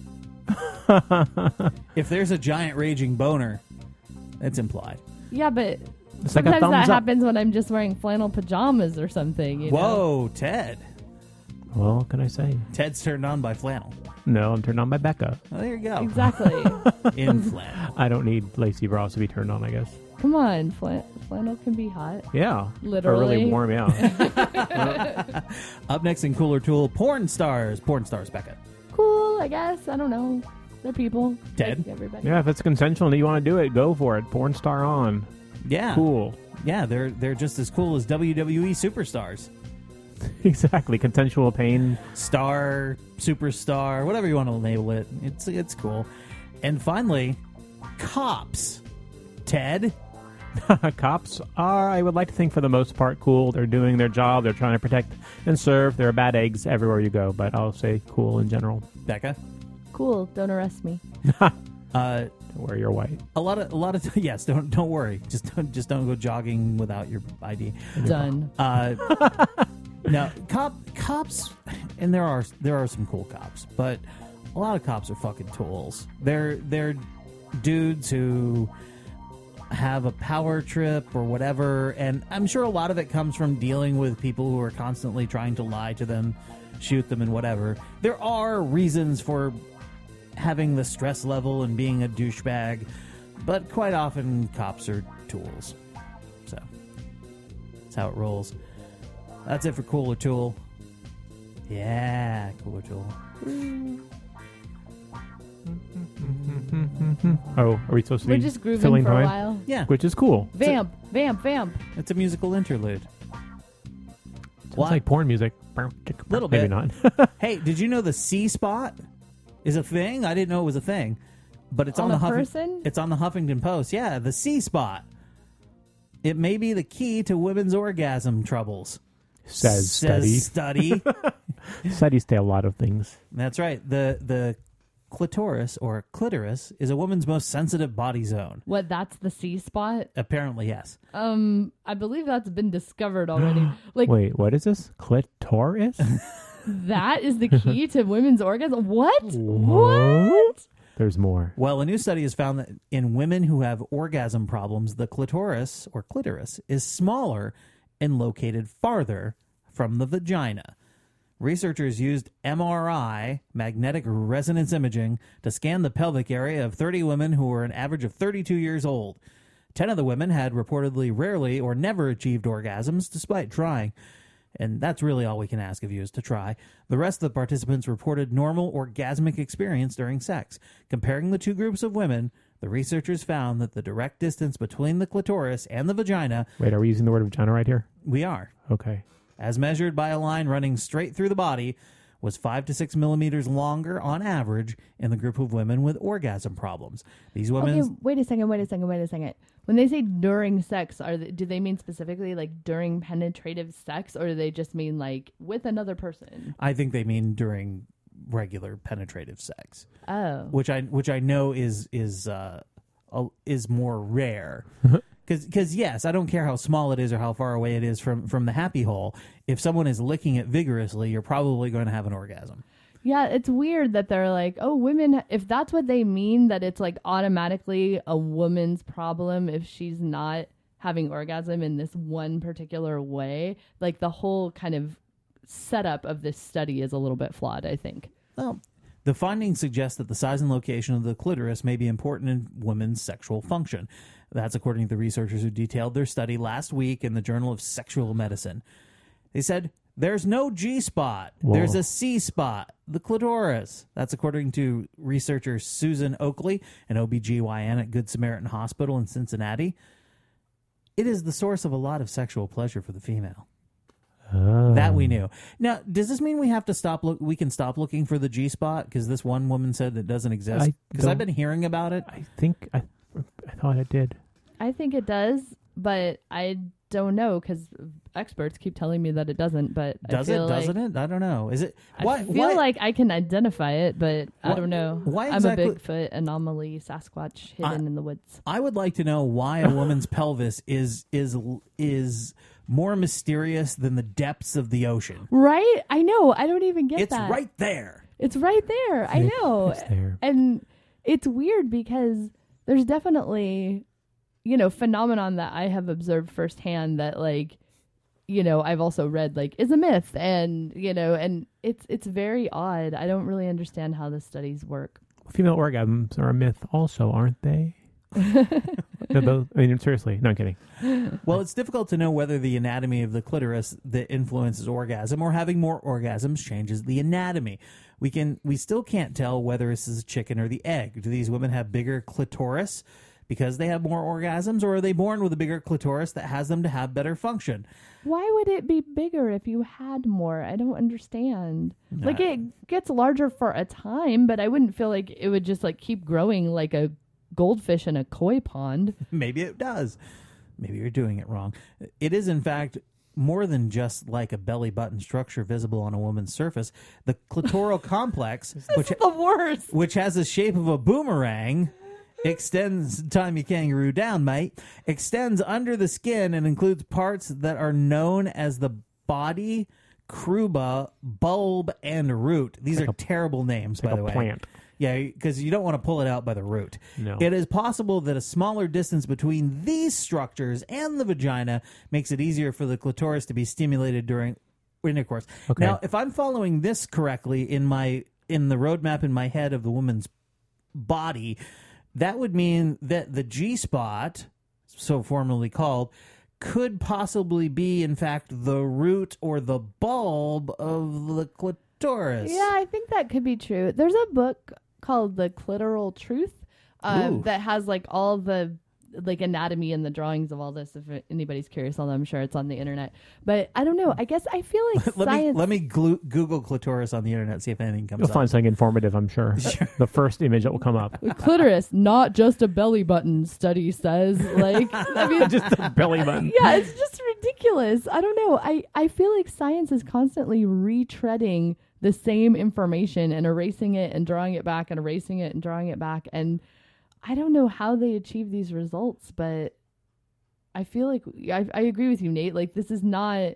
If there's a giant raging boner, it's implied. Yeah, but It's like a sometimes thumbs that up. happens when I'm just wearing flannel pajamas or something. You know? Whoa, Ted. Well, what can I say? Ted's turned on by flannel. No, I'm turned on by Becca. Oh, there you go. Exactly. In flannel. I don't need lacy bras to be turned on, I guess. Come on, flannel can be hot. Yeah. Literally. Or really warm, yeah. Up next in Cooler Tool, porn stars. Porn stars, Becca. Cool, I guess. I don't know. They're people. Ted? Like everybody. Yeah, if it's consensual and you want to do it, go for it. Porn star on. Yeah. Cool. Yeah, they're just as cool as WWE superstars. Exactly. Consensual pain. Star, superstar, whatever you want to label it. It's cool. And finally, cops. Ted? Cops are, I would like to think, for the most part, cool. They're doing their job. They're trying to protect and serve. There are bad eggs everywhere you go, but I'll say cool in general. Becca? Cool. Don't arrest me. Don't worry, you're white. A lot of yes. Don't worry. Just don't go jogging without your ID. Done. No, cops, and there are some cool cops, but a lot of cops are fucking tools. They're dudes who have a power trip or whatever, and I'm sure a lot of it comes from dealing with people who are constantly trying to lie to them, shoot them, and whatever. There are reasons for having the stress level and being a douchebag, but quite often cops are tools. So that's how it rolls. That's it for Cooler Tool. Yeah, Cooler Tool. Oh, are we supposed to We're be just grooving filling for a time? while. Yeah, Which is cool. Vamp, vamp, vamp. it's a musical interlude. Sounds What? like porn music. Little Maybe bit. not. Hey, did you know the C spot is a thing? I didn't know it was a thing, but it's on, On the a person? It's on the Huffington Post. Yeah, the C spot. It may be the key to women's orgasm troubles. Says study. Study. Studies say a lot of things. That's right. The clitoris or clitoris is a woman's most sensitive body zone. What? That's the C spot? Apparently, yes. I believe that's been discovered already. Like Wait, what is this? Clitoris? that is the key to women's orgasm. What? What? There's more. Well, a new study has found that in women who have orgasm problems, the clitoris or clitoris is smaller and located farther from the vagina. Researchers used MRI, magnetic resonance imaging, to scan the pelvic area of 30 women who were an average of 32 years old. 10 of the women had reportedly rarely or never achieved orgasms despite trying. And that's really all we can ask of you is to try. The rest of the participants reported normal orgasmic experience during sex. Comparing the two groups of women, the researchers found that the direct distance between the clitoris and the vagina... Wait, are we using the word vagina right here? We are. Okay. As measured by a line running straight through the body, was 5 to 6 millimeters longer on average in the group of women with orgasm problems. These women... Okay, wait a second. When they say during sex, do they mean specifically like during penetrative sex, or do they just mean like with another person? I think they mean during regular penetrative sex. Oh. Which I know is more rare. Because yes, I don't care how small it is or how far away it is from the happy hole. If someone is licking it vigorously, you're probably going to have an orgasm. Yeah, it's weird that they're like, oh, women, if that's what they mean, that it's like automatically a woman's problem if she's not having orgasm in this one particular way. Like the whole kind of setup of this study is a little bit flawed, I think. Well, the findings suggest that the size and location of the clitoris may be important in women's sexual function. That's according to the researchers who detailed their study last week in the Journal of Sexual Medicine. They said, there's no G-spot. Whoa. There's a C-spot, the clitoris. That's according to researcher Susan Oakley, an OBGYN at Good Samaritan Hospital in Cincinnati. It is the source of a lot of sexual pleasure for the female. Oh. That we knew. Now, does this mean we have to stop? We can stop looking for the G-spot because this one woman said it doesn't exist? Because I've been hearing about it. I think I thought it did. I think it does, but I don't know because experts keep telling me that it doesn't. But doesn't it? I don't know. Is it? I feel like I can identify it, but I don't know. Why exactly? I'm a Bigfoot anomaly, Sasquatch hidden in the woods. I would like to know why a woman's pelvis is more mysterious than the depths of the ocean. Right? I know. I don't even get that. It's right there. It's right there. I know. It's there. And it's weird because there's definitely, phenomenon that I have observed firsthand that I've also read is a myth and, and it's very odd. I don't really understand how the studies work. Female orgasms are a myth also, aren't they? Seriously, no, I'm kidding. Well, it's difficult to know whether the anatomy of the clitoris that influences orgasm or having more orgasms changes the anatomy. We still can't tell whether this is a chicken or the egg. Do these women have bigger clitoris because they have more orgasms, or are they born with a bigger clitoris that has them to have better function? Why would it be bigger if you had more? I don't understand. It gets larger for a time, but I wouldn't feel like it would just keep growing like a goldfish in a koi pond. Maybe it does. Maybe you're doing it wrong. It is, in fact, more than just like a belly button structure visible on a woman's surface. The clitoral complex, which is the worst, which has the shape of a boomerang, extends, time you kangaroo down, mate, extends under the skin and includes parts that are known as the body, cruba, bulb, and root. These are terrible names, by the way. Plant. Yeah, because you don't want to pull it out by the root. No. It is possible that a smaller distance between these structures and the vagina makes it easier for the clitoris to be stimulated during intercourse. Okay. Now, if I'm following this correctly in the roadmap in my head of the woman's body, that would mean that the G-spot, so formerly called, could possibly be, in fact, the root or the bulb of the clitoris. Yeah, I think that could be true. There's a book called The Clitoral Truth that has all the anatomy and the drawings of all this. If anybody's curious, although I'm sure it's on the internet. But I don't know. I guess I feel like science... Let me Google clitoris on the internet, see if anything comes up. You'll find something informative, I'm sure. The first image that will come up. Clitoris, not just a belly button, study says. Just a belly button. Yeah, it's just ridiculous. I don't know. I feel like science is constantly retreading the same information and erasing it and drawing it back and erasing it and drawing it back. And I don't know how they achieve these results, but I feel like I agree with you, Nate. This is not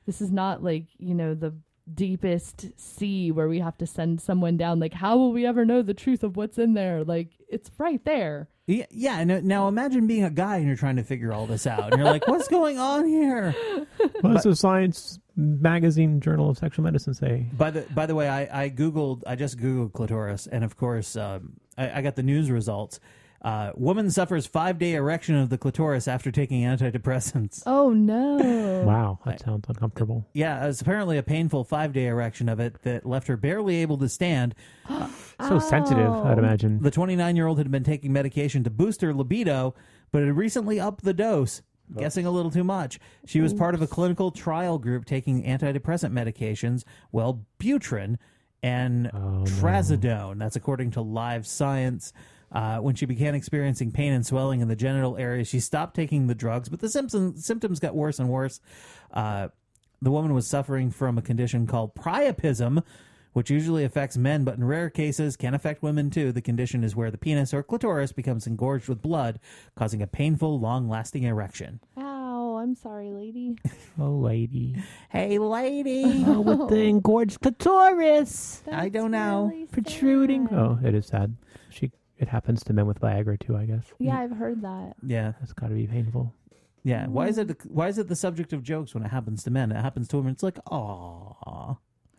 the deepest sea where we have to send someone down. How will we ever know the truth of what's in there? It's right there. Yeah. Now imagine being a guy and you're trying to figure all this out, and you're like, "What's going on here?" What does the Science Magazine Journal of Sexual Medicine say? By the way, I just googled clitoris, and of course, I got the news results. Woman suffers 5-day erection of the clitoris after taking antidepressants. Oh, no. Wow, that sounds uncomfortable. Yeah, it's apparently a painful 5-day erection of it that left her barely able to stand. So sensitive, I'd imagine. The 29-year-old had been taking medication to boost her libido, but had recently upped the dose, guessing a little too much. She was part of a clinical trial group taking antidepressant medications, Wellbutrin and trazodone. That's according to Live Science. When she began experiencing pain and swelling in the genital area, she stopped taking the drugs, but the symptoms got worse and worse. The woman was suffering from a condition called priapism, which usually affects men, but in rare cases can affect women too. The condition is where the penis or clitoris becomes engorged with blood, causing a painful, long-lasting erection. Ow, I'm sorry, lady. Oh, lady. Hey, lady. Oh, with the engorged clitoris. I don't know. Really Protruding. sad. Oh, it is sad. It happens to men with Viagra too, I guess. Yeah, I've heard that. Yeah. That's got to be painful. Yeah. Why is it the subject of jokes when it happens to men? It happens to women. It's like, aww.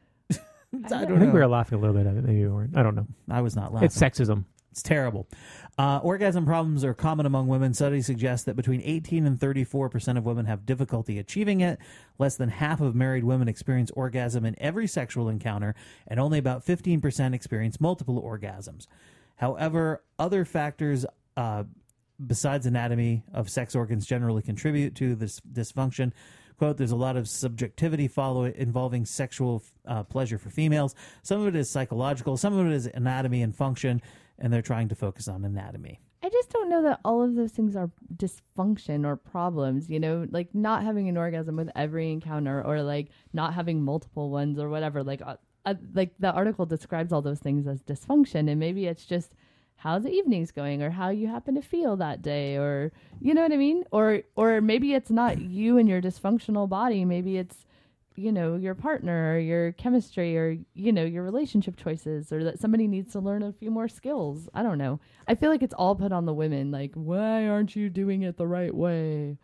I I think we were laughing a little bit at it. Maybe we weren't. I don't know. I was not laughing. It's sexism. It's terrible. Orgasm problems are common among women. Studies suggest that between 18 and 34% of women have difficulty achieving it. Less than half of married women experience orgasm in every sexual encounter, and only about 15% experience multiple orgasms. However, other factors besides anatomy of sex organs generally contribute to this dysfunction. Quote, there's a lot of subjectivity involving sexual pleasure for females. Some of it is psychological. Some of it is anatomy and function, and they're trying to focus on anatomy. I just don't know that all of those things are dysfunction or problems, like not having an orgasm with every encounter or like not having multiple ones or whatever. Like the article describes all those things as dysfunction, and maybe it's just how the evening's going or how you happen to feel that day, or you know what I mean? Or maybe it's not you and your dysfunctional body. Maybe it's, your partner or your chemistry or, your relationship choices, or that somebody needs to learn a few more skills. I don't know. I feel like it's all put on the women. Like, why aren't you doing it the right way?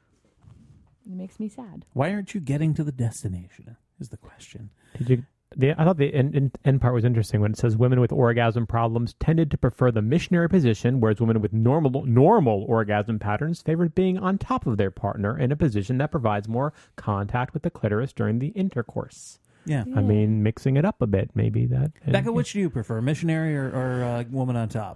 It makes me sad. Why aren't you getting to the destination is the question. I thought the end part was interesting when it says women with orgasm problems tended to prefer the missionary position, whereas women with normal orgasm patterns favored being on top of their partner in a position that provides more contact with the clitoris during the intercourse. Yeah. I mean, mixing it up a bit, maybe that. Becca, which do you prefer, missionary or woman on top?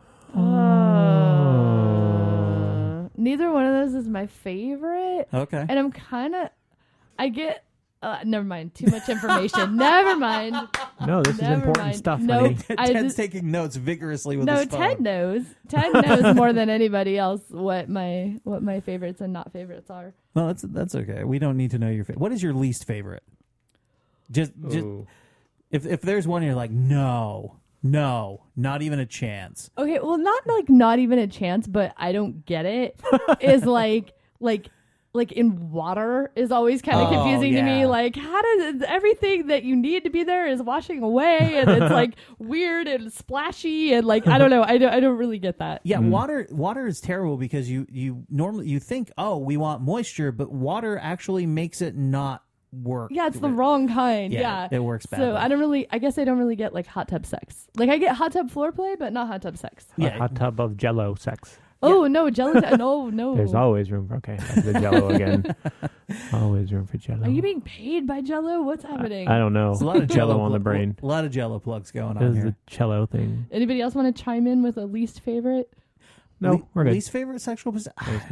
Neither one of those is my favorite. Okay. And I get... never mind. Too much information. Never mind. No, this is important stuff, honey. Ted's taking notes vigorously with his phone. Ted knows. Ted knows more than anybody else what my favorites and not favorites are. Well, that's okay. We don't need to know your favorite. What is your least favorite? Just if there's one you're like, no, not even a chance. Okay, well, not even a chance, but I don't get it. Is like in water is always kind of confusing to me. Like, how does everything that you need to be there is washing away, and it's like weird and splashy, and like I don't know. I don't really get that. Yeah, water is terrible because you normally think, oh, we want moisture, but water actually makes it not work. Yeah, it's the wrong kind. Yeah, it works badly. So I guess I don't really get like hot tub sex. Like I get hot tub floor play, but not hot tub sex. Yeah, hot tub of Jello sex. Oh, no, Jello. No. There's always room for... Okay, that's the Jello again. Always room for Jello. Are you being paid by Jello? What's happening? I don't know. There's a lot of Jello on the brain. A lot of Jello plugs going on There's here. the cello thing. Anybody else want to chime in with a least favorite? No, we're good. Least favorite sexual position?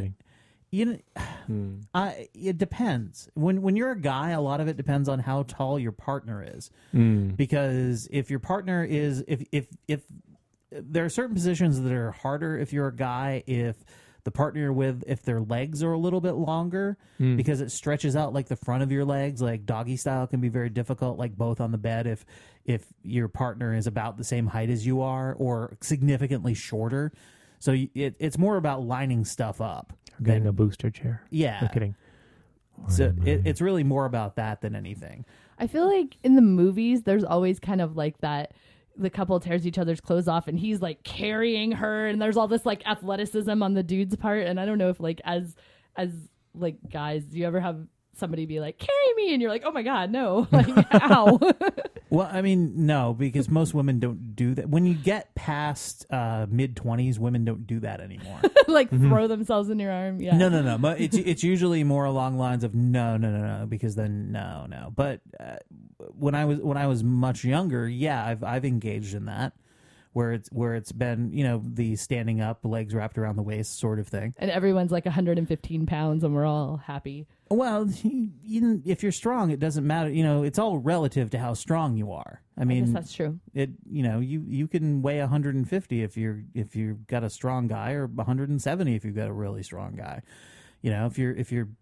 It depends. When you're a guy, a lot of it depends on how tall your partner is. Because if your partner is... If there are certain positions that are harder if you're a guy, if the partner you're with, if their legs are a little bit longer, because it stretches out like the front of your legs, like doggy style can be very difficult, like both on the bed if your partner is about the same height as you are or significantly shorter. So it's more about lining stuff up. Or getting a booster chair. Yeah. No kidding. So it's really more about that than anything. I feel like in the movies, there's always kind of like that. The couple tears each other's clothes off and he's like carrying her, and there's all this like athleticism on the dude's part. And I don't know if like as like guys, do you ever have somebody be like, "Carry me," and you're like, "Oh my God, no!" Like, ow. Well, I mean, no, because most women don't do that. When you get past mid-20s, women don't do that anymore. Like throw themselves in your arm. Yeah. No. But it's usually more along lines of no, because then no. But when I was much younger, yeah, I've engaged in that. Where it's been, the standing up, legs wrapped around the waist sort of thing. And everyone's like 115 pounds and we're all happy. Well, if you're strong, it doesn't matter. It's all relative to how strong you are. I mean, I guess that's true. You can weigh 150 if you've got a strong guy, or 170 if you've got a really strong guy. Once you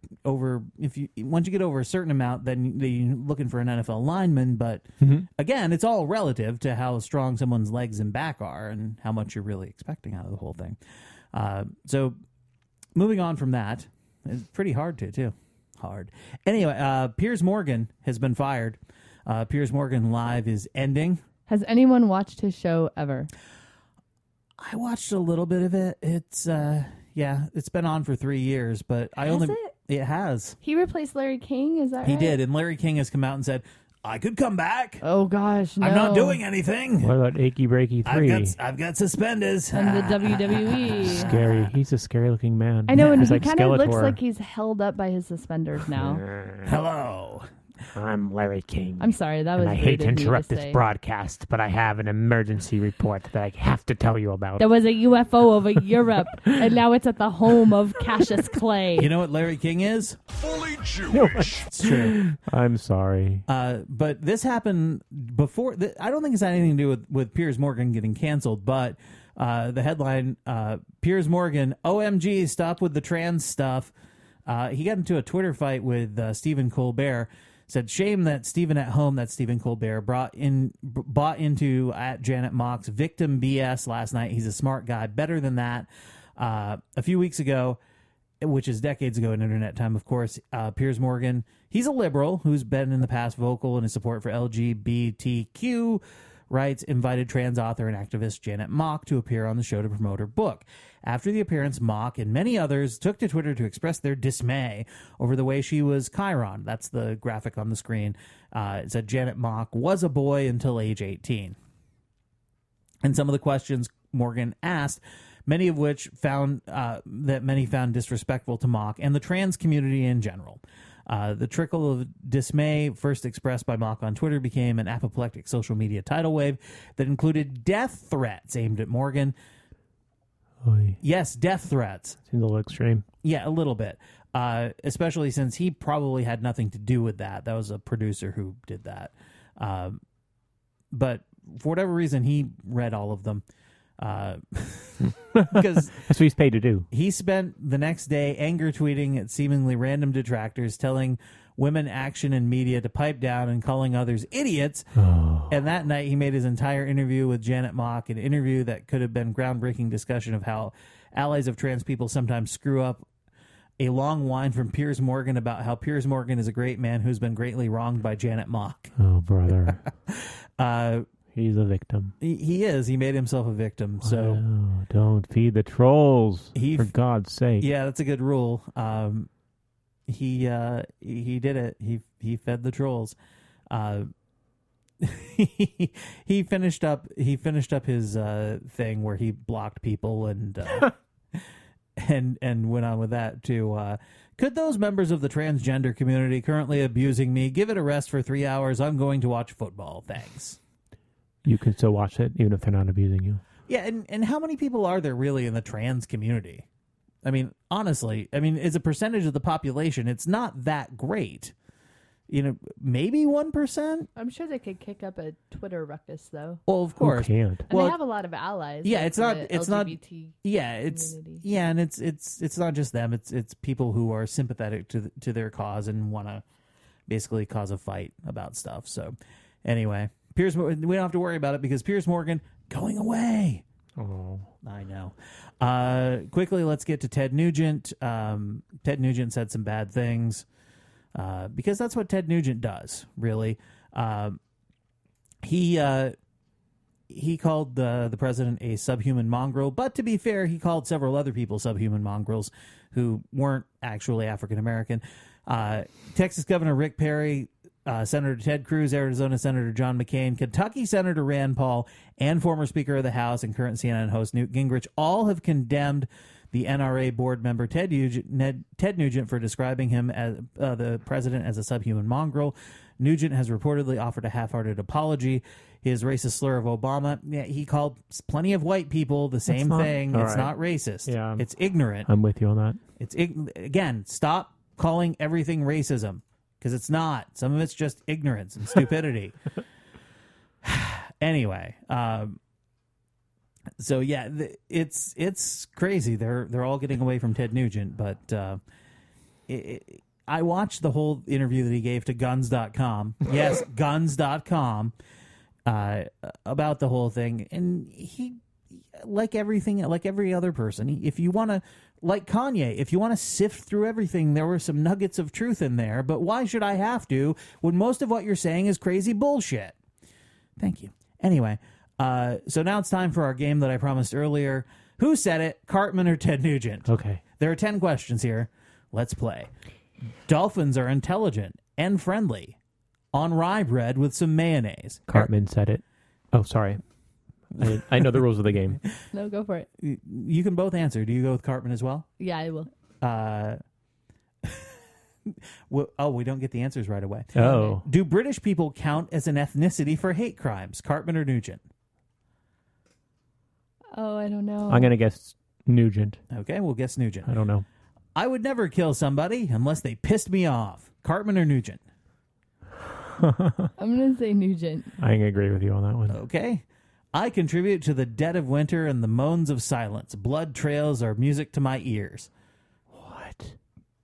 get over a certain amount, then you're looking for an NFL lineman. But again, it's all relative to how strong someone's legs and back are, and how much you're really expecting out of the whole thing. So, moving on from that, it's pretty hard too. Hard. Anyway, Piers Morgan has been fired. Piers Morgan Live is ending. Has anyone watched his show ever? I watched a little bit of it. It's it's been on for 3 years, but it has. He replaced Larry King, is that right? He did, and Larry King has come out and said, I could come back. Oh gosh, no. I'm not doing anything. What about Achy Breaky 3? I've got suspenders. And the WWE. Scary. He's a scary looking man. I know, and he like kind of looks Skeletor. like he's held up by his suspenders now. Hello. I'm Larry King. I'm sorry, that was and I rude hate to of me interrupt to this say. broadcast, but I have an emergency report that I have to tell you about. There was a UFO over Europe, and now it's at the home of Cassius Clay. You know what Larry King is? Fully Jewish. It's true. I'm sorry. But this happened before. I don't think it's had anything to do with Piers Morgan getting canceled, but the headline, Piers Morgan, OMG, stop with the trans stuff. He got into a Twitter fight with Stephen Colbert. Said, shame that Stephen at home, that's Stephen Colbert, bought into at Janet Mock's victim BS last night. He's a smart guy. Better than that. A few weeks ago, which is decades ago in internet time, of course, Piers Morgan, he's a liberal who's been in the past vocal in his support for LGBTQ rights, invited trans author and activist Janet Mock to appear on the show to promote her book. After the appearance, Mock and many others took to Twitter to express their dismay over the way she was Chiron. That's the graphic on the screen. It said Janet Mock was a boy until age 18. And some of the questions Morgan asked, many of which found disrespectful to Mock and the trans community in general. The trickle of dismay, first expressed by Mock on Twitter, became an apoplectic social media tidal wave that included death threats aimed at Morgan. Oy. Yes, death threats. Seems a little extreme. Yeah, a little bit. Especially since he probably had nothing to do with that. That was a producer who did that. But for whatever reason, he read all of them. Because that's what he's paid to do. He spent the next day anger tweeting at seemingly random detractors, telling women, action, and media to pipe down and calling others idiots. Oh. And that night, he made his entire interview with Janet Mock, an interview that could have been groundbreaking discussion of how allies of trans people sometimes screw up. A long whine from Piers Morgan about how Piers Morgan is a great man who's been greatly wronged by Janet Mock. Oh, brother. He's a victim. He is. He made himself a victim. So don't feed the trolls, for God's sake. Yeah, that's a good rule. He did it. He fed the trolls. He finished up his thing where he blocked people and went on with that too. Could those members of the transgender community currently abusing me give it a rest for 3 hours? I'm going to watch football. Thanks. You can still watch it even if they're not abusing you. Yeah, and how many people are there really in the trans community? I mean, honestly, as a percentage of the population, it's not that great. Maybe 1%. I'm sure they could kick up a Twitter ruckus, though. Well, of course. Who can't? And they have a lot of allies. Yeah, like it's not. Yeah, and it's not just them. It's people who are sympathetic to their cause and want to basically cause a fight about stuff. So, anyway, we don't have to worry about it because Piers Morgan going away. Oh, I know. Quickly, let's get to Ted Nugent. Ted Nugent said some bad things. Because that's what Ted Nugent does, really. He called the president a subhuman mongrel, but to be fair, he called several other people subhuman mongrels who weren't actually African American. Texas Governor Rick Perry, Senator Ted Cruz, Arizona Senator John McCain, Kentucky Senator Rand Paul, and former Speaker of the House and current CNN host Newt Gingrich all have condemned the NRA board member Ted Nugent for describing him as the president as a subhuman mongrel. Nugent has reportedly offered a half-hearted apology. His racist slur of Obama, he called plenty of white people the same thing. It's not racist. Yeah, it's ignorant. I'm with you on that. Again, stop calling everything racism, because it's not. Some of it's just ignorance and stupidity. Anyway, so yeah, it's crazy. They're all getting away from Ted Nugent, but I watched the whole interview that he gave to Guns.com. Yes, Guns.com, about the whole thing, and he, like every other person, if you want to, like Kanye, if you want to sift through everything, there were some nuggets of truth in there, but why should I have to when most of what you're saying is crazy bullshit? Thank you. Anyway, so now it's time for our game that I promised earlier. Who said it, Cartman or Ted Nugent? Okay. There are 10 questions here. Let's play. Dolphins are intelligent and friendly. On rye bread with some mayonnaise. Cartman said it. Oh, sorry. I know the rules of the game. No, go for it. You can both answer. Do you go with Cartman as well? Yeah, I will. We don't get the answers right away. Oh. Do British people count as an ethnicity for hate crimes? Cartman or Nugent? Oh, I don't know. I'm going to guess Nugent. Okay, we'll guess Nugent. I don't know. I would never kill somebody unless they pissed me off. Cartman or Nugent? I'm going to say Nugent. I can agree with you on that one. Okay. I contribute to the dead of winter and the moans of silence. Blood trails are music to my ears. What?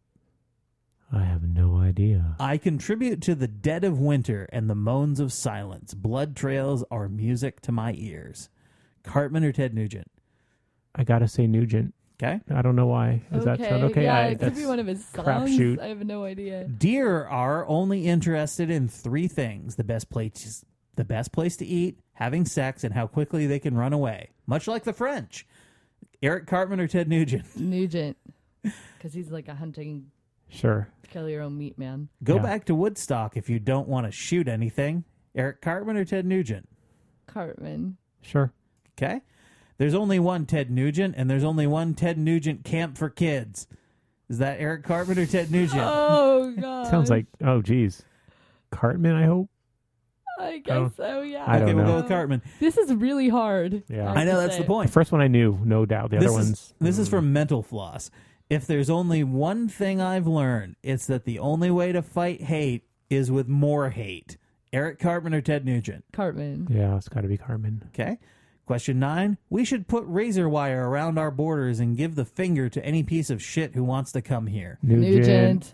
I have no idea. I contribute to the dead of winter and the moans of silence. Blood trails are music to my ears. Cartman or Ted Nugent? I got to say Nugent. Okay. I don't know why. Does that sound okay? Yeah, it could be one of his songs. Crapshoot. I have no idea. Deer are only interested in three things: the best place to eat, having sex, and how quickly they can run away. Much like the French. Eric Cartman or Ted Nugent? Nugent. Because he's like a hunting, Sure. kill your own meat man. Go back to Woodstock if you don't want to shoot anything. Eric Cartman or Ted Nugent? Cartman. Sure. Okay. There's only one Ted Nugent, and there's only one Ted Nugent camp for kids. Is that Eric Cartman or Ted Nugent? Oh, God. Sounds like, oh, geez. Cartman, I hope? I guess so, yeah. I don't we'll know. go with Cartman. This is really hard. Yeah. I know, that's the point. The first one I knew, no doubt. The other ones... This is from Mental Floss. If there's only one thing I've learned, it's that the only way to fight hate is with more hate. Eric Cartman or Ted Nugent? Cartman. Yeah, it's got to be Cartman. Okay. Question 9. We should put razor wire around our borders and give the finger to any piece of shit who wants to come here. Nugent.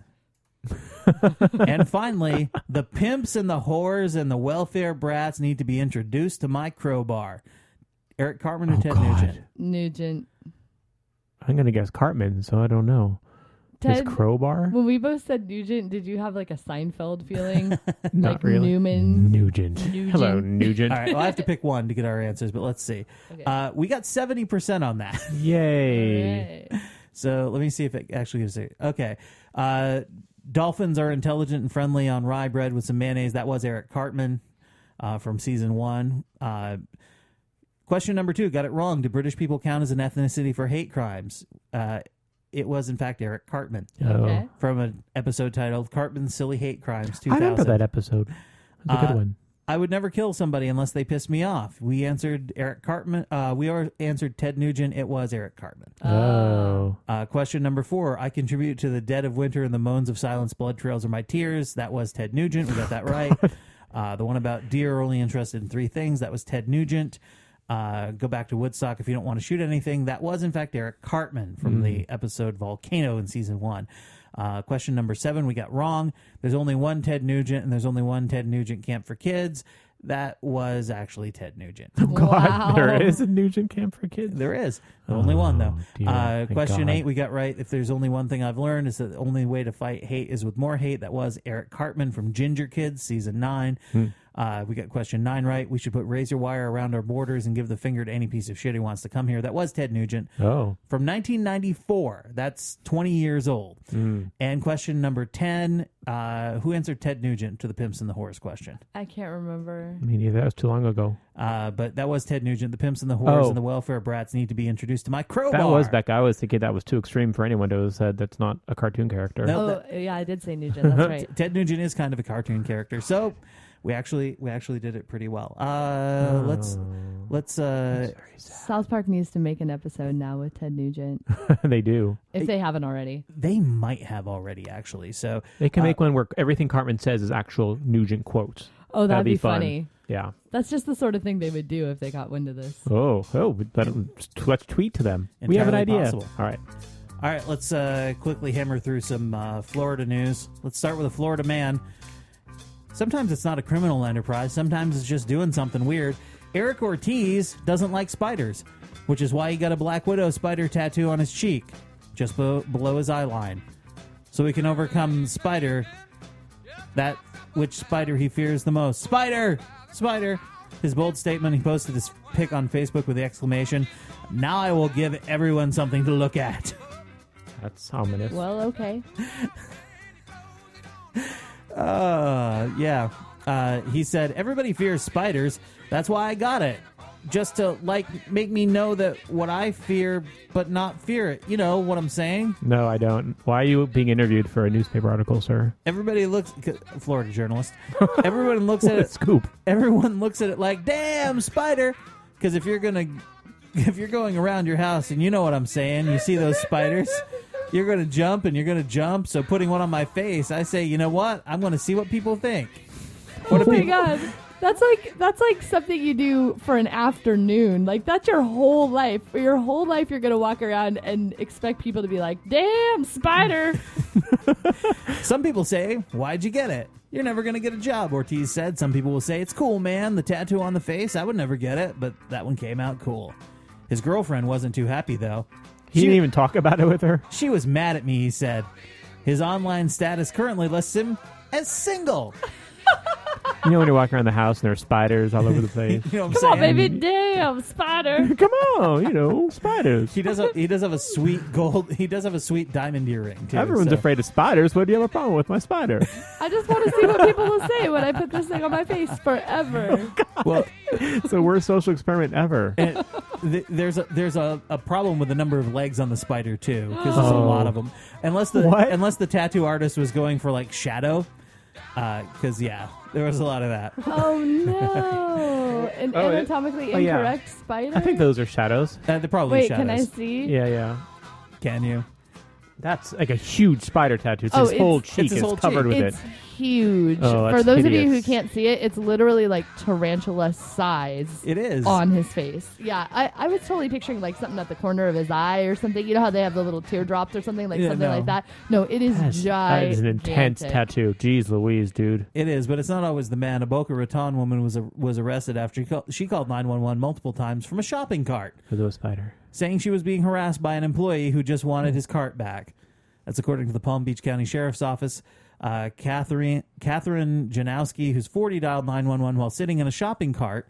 And finally, the pimps and the whores and the welfare brats need to be introduced to my crowbar. Eric Cartman or Ted Nugent? Nugent. I'm going to guess Cartman, so I don't know. Ted, His crowbar? When we both said Nugent, did you have like a Seinfeld feeling? Not like really. Nugent. Hello, Nugent. All right, well, I have to pick one to get our answers, but let's see. Okay. We got 70% on that. Yay. Right. So let me see if it actually gives it. Okay. Dolphins are intelligent and friendly on rye bread with some mayonnaise. That was Eric Cartman from season 1. Question number 2, got it wrong. Do British people count as an ethnicity for hate crimes? It was, in fact, Eric Cartman. Okay. From an episode titled Cartman's Silly Hate Crimes 2000. I remember that episode. It was a good one. I would never kill somebody unless they pissed me off. We answered Eric Cartman. Answered Ted Nugent. It was Eric Cartman. Oh. Question number 4. I contribute to the dead of winter and the moans of silence. Blood trails are my tears. That was Ted Nugent. We got that right. The one about deer are only interested in three things. That was Ted Nugent. Go back to Woodstock if you don't want to shoot anything. That was, in fact, Eric Cartman from the episode Volcano in season 1. Question number 7 we got wrong. There's only one Ted Nugent, and there's only one Ted Nugent camp for kids. That was actually Ted Nugent. Oh, God, Wow. there is a Nugent camp for kids? There is. The only one, though. Dear, thank Question God. 8 we got right. If there's only one thing I've learned, is that the only way to fight hate is with more hate. That was Eric Cartman from Ginger Kids, season 9. We got question 9 right. We should put razor wire around our borders and give the finger to any piece of shit who wants to come here. That was Ted Nugent. Oh. From 1994. That's 20 years old. And question number 10. Who answered Ted Nugent to the Pimps and the Whores question? I can't remember. Me neither. That was too long ago. But that was Ted Nugent. The Pimps and the Whores and the Welfare Brats need to be introduced to my crowbar. That was Becca. I was thinking that was too extreme for anyone to have said that's not a cartoon character. No, yeah, I did say Nugent. That's right. Ted Nugent is kind of a cartoon character. So we actually did it pretty well. Let's South Park needs to make an episode now with Ted Nugent. They do. If they haven't already. They might have already, actually. So they can make one where everything Cartman says is actual Nugent quotes. Oh, that'd be fun. funny. Yeah. That's just the sort of thing they would do if they got wind of this. Let's tweet to them. Entirely we have an idea. Possible. All right, let's quickly hammer through some Florida news. Let's start with a Florida man. Sometimes it's not a criminal enterprise. Sometimes it's just doing something weird. Eric Ortiz doesn't like spiders, which is why he got a Black Widow spider tattoo on his cheek, just below his eye line. So he can overcome spider, that which spider he fears the most. Spider! Spider! His bold statement, he posted his pic on Facebook with the exclamation, "Now I will give everyone something to look at." That's ominous. Well, okay. He said, "Everybody fears spiders. That's why I got it. Just to, make me know that what I fear, but not fear it. You know what I'm saying?" No, I don't. Why are you being interviewed for a newspaper article, sir? Everybody looks... Florida journalist. Everyone looks at it... Scoop. Everyone looks at it like, damn, spider. Because if you're going around your house and you know what I'm saying, you see those spiders... You're going to jump and you're going to jump. So putting one on my face, I say, you know what? I'm going to see what people think. Oh my God. That's like something you do for an afternoon. Like, that's your whole life. For your whole life, you're going to walk around and expect people to be like, damn, spider. Some people say, why'd you get it? You're never going to get a job, Ortiz said. Some people will say, it's cool, man. The tattoo on the face, I would never get it. But that one came out cool. His girlfriend wasn't too happy, though. He didn't even talk about it with her? She was mad at me, he said. His online status currently lists him as single. You know when you're walking around the house and there are spiders all over the place? You know what I'm Come saying? on, baby, damn, spider. Come on, spiders. He does have a sweet he does have a sweet diamond earring, too. Everyone's afraid of spiders. What do you have a problem with my spider? I just want to see what people will say when I put this thing on my face forever. Well, it's the worst social experiment ever. And there's a problem with the number of legs on the spider, too, because there's a lot of them. Unless the tattoo artist was going for, shadow. Because, there was a lot of that. Oh, no. An anatomically incorrect spider? I think those are shadows. They're probably Wait, shadows. can I see? Yeah. Can you? That's like a huge spider tattoo. It's his whole cheek is covered with it. It's huge. Oh, For those of you hideous. who can't see it, it's literally like tarantula size. It is. On his face. Yeah, I was totally picturing like something at the corner of his eye or something. You know how they have the little teardrops or something? Like something like that. No, it is gigantic. That is an intense tattoo. Jeez Louise, dude. It is, but it's not always the man. A Boca Raton woman was arrested after she called 911 multiple times from a shopping cart. Because of a spider. Saying she was being harassed by an employee who just wanted his cart back. That's according to the Palm Beach County Sheriff's Office. Catherine Janowski, who's 40, dialed 911 while sitting in a shopping cart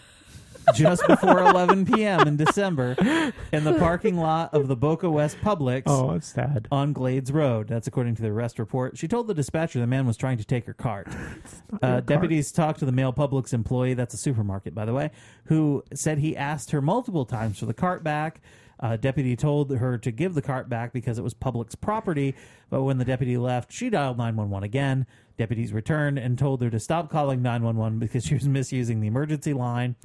just before 11 p.m. in December in the parking lot of the Boca West Publix. Oh, that's sad. On Glades Road. That's according to the arrest report. She told the dispatcher the man was trying to take her cart. Deputies talked to the male Publix employee, that's a supermarket, by the way, who said he asked her multiple times for the cart back. Deputy told her to give the cart back because it was Publix property, but when the deputy left, she dialed 911 again. Deputies returned and told her to stop calling 911 because she was misusing the emergency line.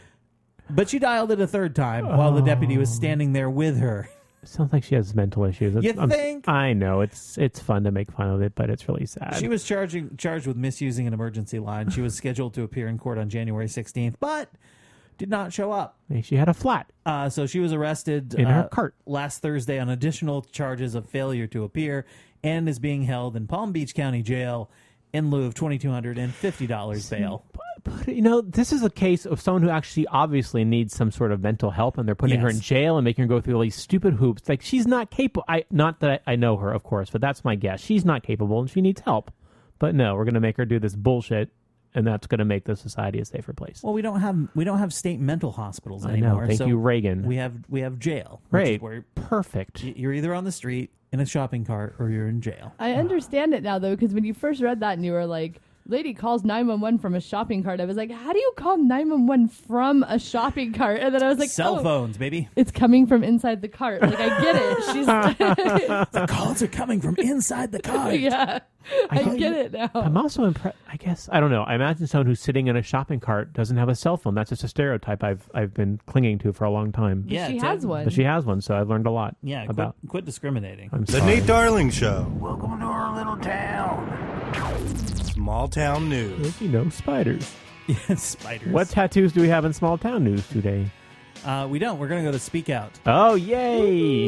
But she dialed it a third time while the deputy was standing there with her. It sounds like she has mental issues. You think? I know. It's fun to make fun of it, but it's really sad. She was charged with misusing an emergency line. She was scheduled to appear in court on January 16th, but did not show up. She had a flat. So she was arrested in her cart last Thursday on additional charges of failure to appear and is being held in Palm Beach County Jail in lieu of $2,250 bail. But, this is a case of someone who actually obviously needs some sort of mental help, and they're putting her in jail and making her go through all these stupid hoops. Like, she's not capable. Not that I know her, of course, but that's my guess. She's not capable, and she needs help. But no, we're going to make her do this bullshit and that's going to make the society a safer place. Well, we don't have state mental hospitals I anymore. know. Thank you, Reagan. We have jail. Right. Where Perfect. you're either on the street in a shopping cart or you're in jail. I understand it now, though, because when you first read that and you were like, lady calls 911 from a shopping cart, I was like, how do you call 911 from a shopping cart? And then I was like, cell phones, baby. It's coming from inside the cart. Like, I get it. She's the calls are coming from inside the cart. Yeah. I get it now. I'm also impressed. I guess I don't know. I imagine someone who's sitting in a shopping cart doesn't have a cell phone. That's just a stereotype I've been clinging to for a long time. But she has one. But she has one, so I've learned a lot. Yeah, about. Quit discriminating. I'm The sorry. Nate Darling Show. Welcome to our little town. Small town news. Spiders. Yeah, spiders. What tattoos do we have in small town news today? We don't. We're going to go to Speak Out. Oh, yay!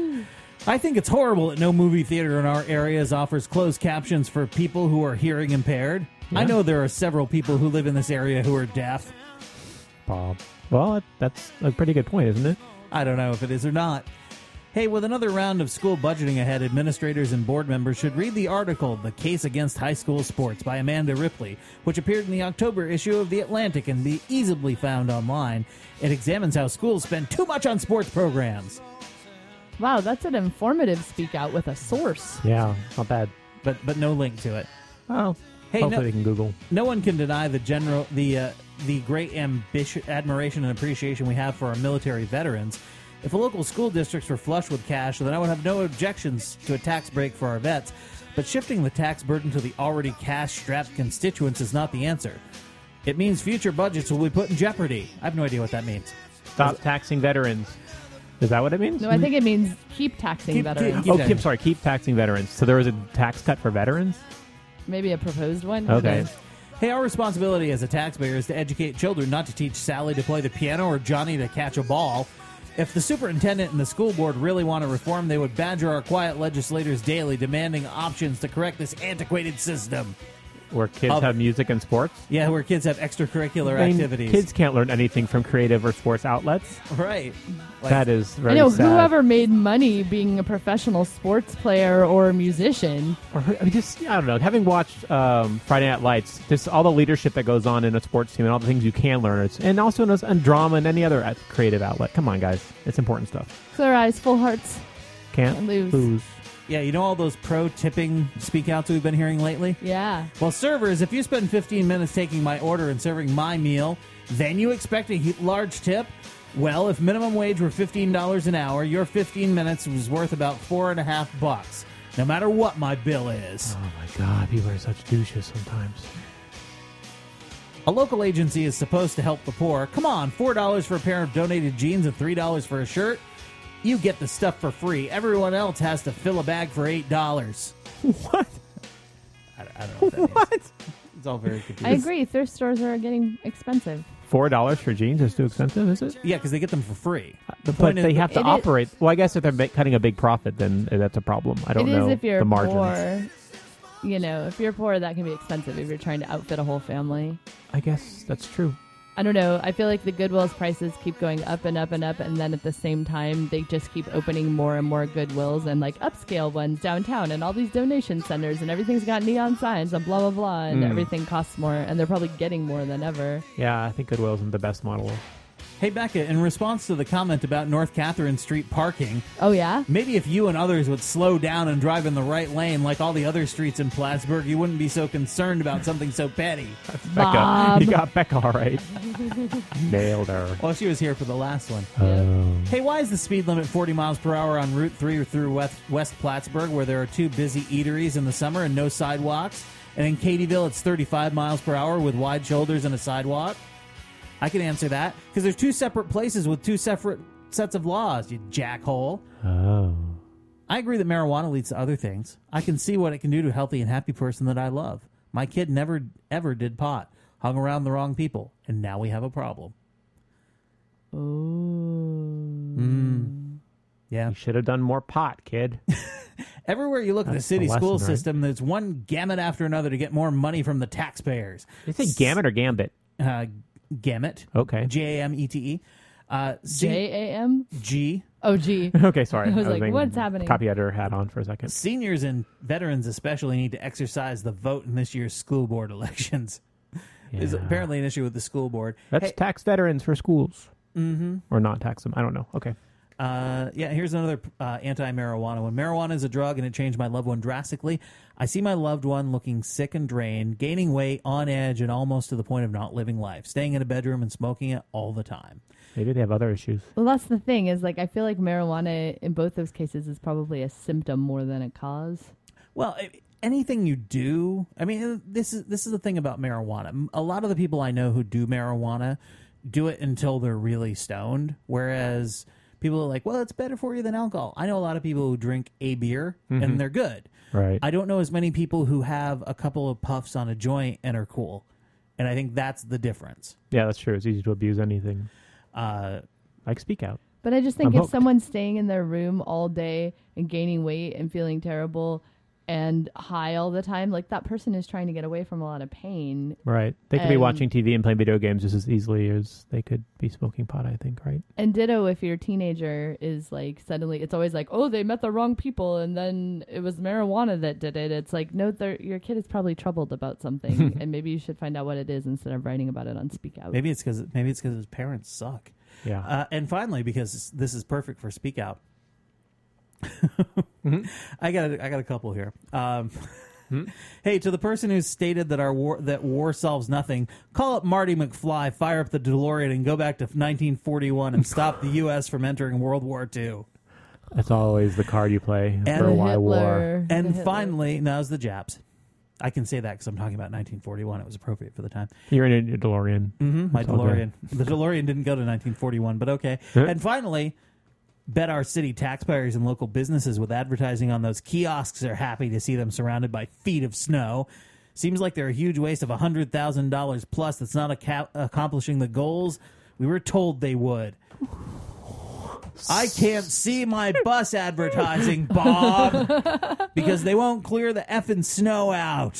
I think it's horrible that no movie theater in our areas offers closed captions for people who are hearing impaired. Yeah. I know there are several people who live in this area who are deaf. Bob. Well, that's a pretty good point, isn't it? I don't know if it is or not. Hey, with another round of school budgeting ahead, administrators and board members should read the article, The Case Against High School Sports by Amanda Ripley, which appeared in the October issue of The Atlantic and be easily found online. It examines how schools spend too much on sports programs. Wow, that's an informative Speak Out with a source. Yeah, not bad. But no link to it. Oh, Hey, hopefully they can Google. No one can deny the great admiration and appreciation we have for our military veterans. If a local school districts were flush with cash, then I would have no objections to a tax break for our vets. But shifting the tax burden to the already cash-strapped constituents is not the answer. It means future budgets will be put in jeopardy. I have no idea what that means. Stop taxing veterans. Is that what it means? No, I think it means keep taxing veterans. Keep taxing veterans. So there was a tax cut for veterans? Maybe a proposed one. Okay. Hey, our responsibility as a taxpayer is to educate children, not to teach Sally to play the piano or Johnny to catch a ball. If the superintendent and the school board really want to reform, they would badger our quiet legislators daily, demanding options to correct this antiquated system. Where kids have music and sports? Yeah, where kids have extracurricular activities. Kids can't learn anything from creative or sports outlets. Right. That is very I know sad. whoever made money being a professional sports player or musician. Or I don't know. Having watched Friday Night Lights, just all the leadership that goes on in a sports team and all the things you can learn, and also in drama and any other creative outlet. Come on, guys. It's important stuff. Clear eyes, full hearts. Can't lose. Yeah, you know all those pro tipping speak outs we've been hearing lately? Yeah. Well, servers, if you spend 15 minutes taking my order and serving my meal, then you expect a large tip? Well, if minimum wage were $15 an hour, your 15 minutes was worth about $4.50, no matter what my bill is. Oh my God, people are such douches sometimes. A local agency is supposed to help the poor. Come on, $4 for a pair of donated jeans and $3 for a shirt? You get the stuff for free. Everyone else has to fill a bag for $8. What? I don't know what that means. It's all very confusing. I agree. Thrift stores are getting expensive. $4 for jeans is too expensive, is it? Yeah, because they get them for free. But they have to operate. Well, I guess if they're cutting a big profit, then that's a problem. I don't know It is if you're the margins. poor. You know, if you're poor, that can be expensive if you're trying to outfit a whole family. I guess that's true. I don't know. I feel like the Goodwill's prices keep going up and up and up, and then at the same time, they just keep opening more and more Goodwills and like upscale ones downtown, and all these donation centers, and everything's got neon signs and blah blah blah, and everything costs more, and they're probably getting more than ever. Yeah, I think Goodwill isn't the best model. Hey, Becca, in response to the comment about North Catherine Street parking, Oh yeah, maybe if you and others would slow down and drive in the right lane like all the other streets in Plattsburgh, you wouldn't be so concerned about something so petty. Bob. Becca. You got Becca all right. Nailed her. Well, she was here for the last one. Oh. Hey, why is the speed limit 40 miles per hour on Route 3 through West Plattsburgh, where there are two busy eateries in the summer and no sidewalks? And in Katyville, it's 35 miles per hour with wide shoulders and a sidewalk? I can answer that, because there's two separate places with two separate sets of laws, you jackhole. Oh. I agree that marijuana leads to other things. I can see what it can do to a healthy and happy person that I love. My kid never, ever did pot, hung around the wrong people, and now we have a problem. Yeah. You should have done more pot, kid. Everywhere you look at the city lesson, school right? system, there's one gamut after another to get more money from the taxpayers. Did you say gamut or gambit? Gamut. Okay. Gamete. JAM. G. Oh G. Okay, sorry. I was like, being what's happening? Copy editor hat on for a second. Seniors and veterans especially need to exercise the vote in this year's school board elections. is apparently an issue with the school board. Let's tax veterans for schools. Mm-hmm. Or not tax them. I don't know. Okay. Here's another anti-marijuana one. Marijuana is a drug, and it changed my loved one drastically. I see my loved one looking sick and drained, gaining weight, on edge, and almost to the point of not living life, staying in a bedroom and smoking it all the time. Maybe they have other issues. Well, that's the thing, is like I feel like marijuana in both those cases is probably a symptom more than a cause. Well, anything you do, I mean, this is the thing about marijuana. A lot of the people I know who do marijuana do it until they're really stoned, whereas people are like, well, it's better for you than alcohol. I know a lot of people who drink a beer and they're good. Right. I don't know as many people who have a couple of puffs on a joint and are cool. And I think that's the difference. Yeah, that's true. It's easy to abuse anything. Like Speak Out. But I just think if someone's staying in their room all day and gaining weight and feeling terrible and high all the time, like that person is trying to get away from a lot of pain. Right. They could be watching TV and playing video games just as easily as they could be smoking pot, I think, right? And ditto if your teenager is like suddenly, it's always like, oh, they met the wrong people and then it was marijuana that did it. It's like, no, your kid is probably troubled about something and maybe you should find out what it is instead of writing about it on Speak Out. Maybe it's because his parents suck. Yeah. And finally, because this is perfect for Speak Out, I got a couple here. Hey, to the person who stated that war solves nothing, call up Marty McFly, fire up the DeLorean, and go back to 1941 and stop the U.S. from entering World War II. That's always the card you play for why war. And finally, now's the Japs. I can say that because I'm talking about 1941. It was appropriate for the time. You're in a DeLorean. My DeLorean. The DeLorean didn't go to 1941, but okay. And finally, bet our city taxpayers and local businesses with advertising on those kiosks are happy to see them surrounded by feet of snow. Seems like they're a huge waste of $100,000 plus that's not accomplishing the goals we were told they would. I can't see my bus advertising, Bob, because they won't clear the effing snow out.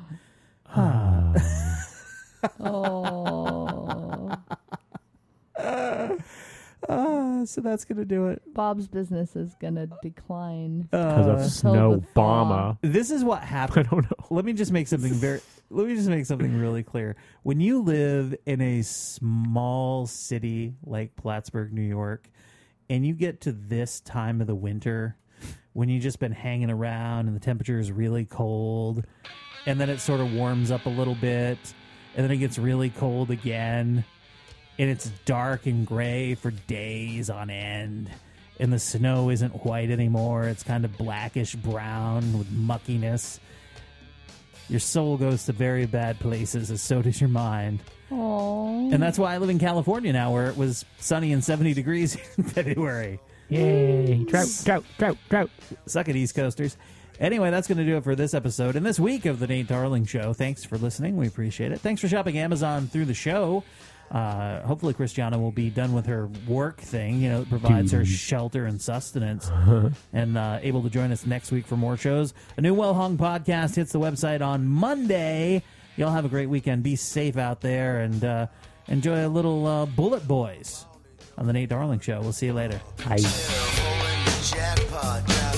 So that's going to do it. Bob's business is going to decline. Because of Snowbama. This is what happened. I don't know. Let me just make something really clear. When you live in a small city like Plattsburgh, New York, and you get to this time of the winter when you've just been hanging around and the temperature is really cold, and then it sort of warms up a little bit, and then it gets really cold again, and it's dark and gray for days on end, and the snow isn't white anymore. It's kind of blackish brown with muckiness. Your soul goes to very bad places, and so does your mind. Aww. And that's why I live in California now, where it was sunny and 70 degrees in February. Yay. Drought. Suck it, East Coasters. Anyway, that's going to do it for this episode and this week of The Nate Darling Show. Thanks for listening. We appreciate it. Thanks for shopping Amazon through the show. Hopefully Christiana will be done with her work thing, that provides her shelter and sustenance, and able to join us next week for more shows. A new Well Hung podcast hits the website on Monday. Y'all have a great weekend. Be safe out there, and enjoy a little Bullet Boys on The Nate Darling Show. We'll see you later. Bye.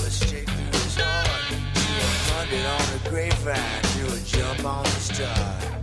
On the grapevine, do a jump on the star.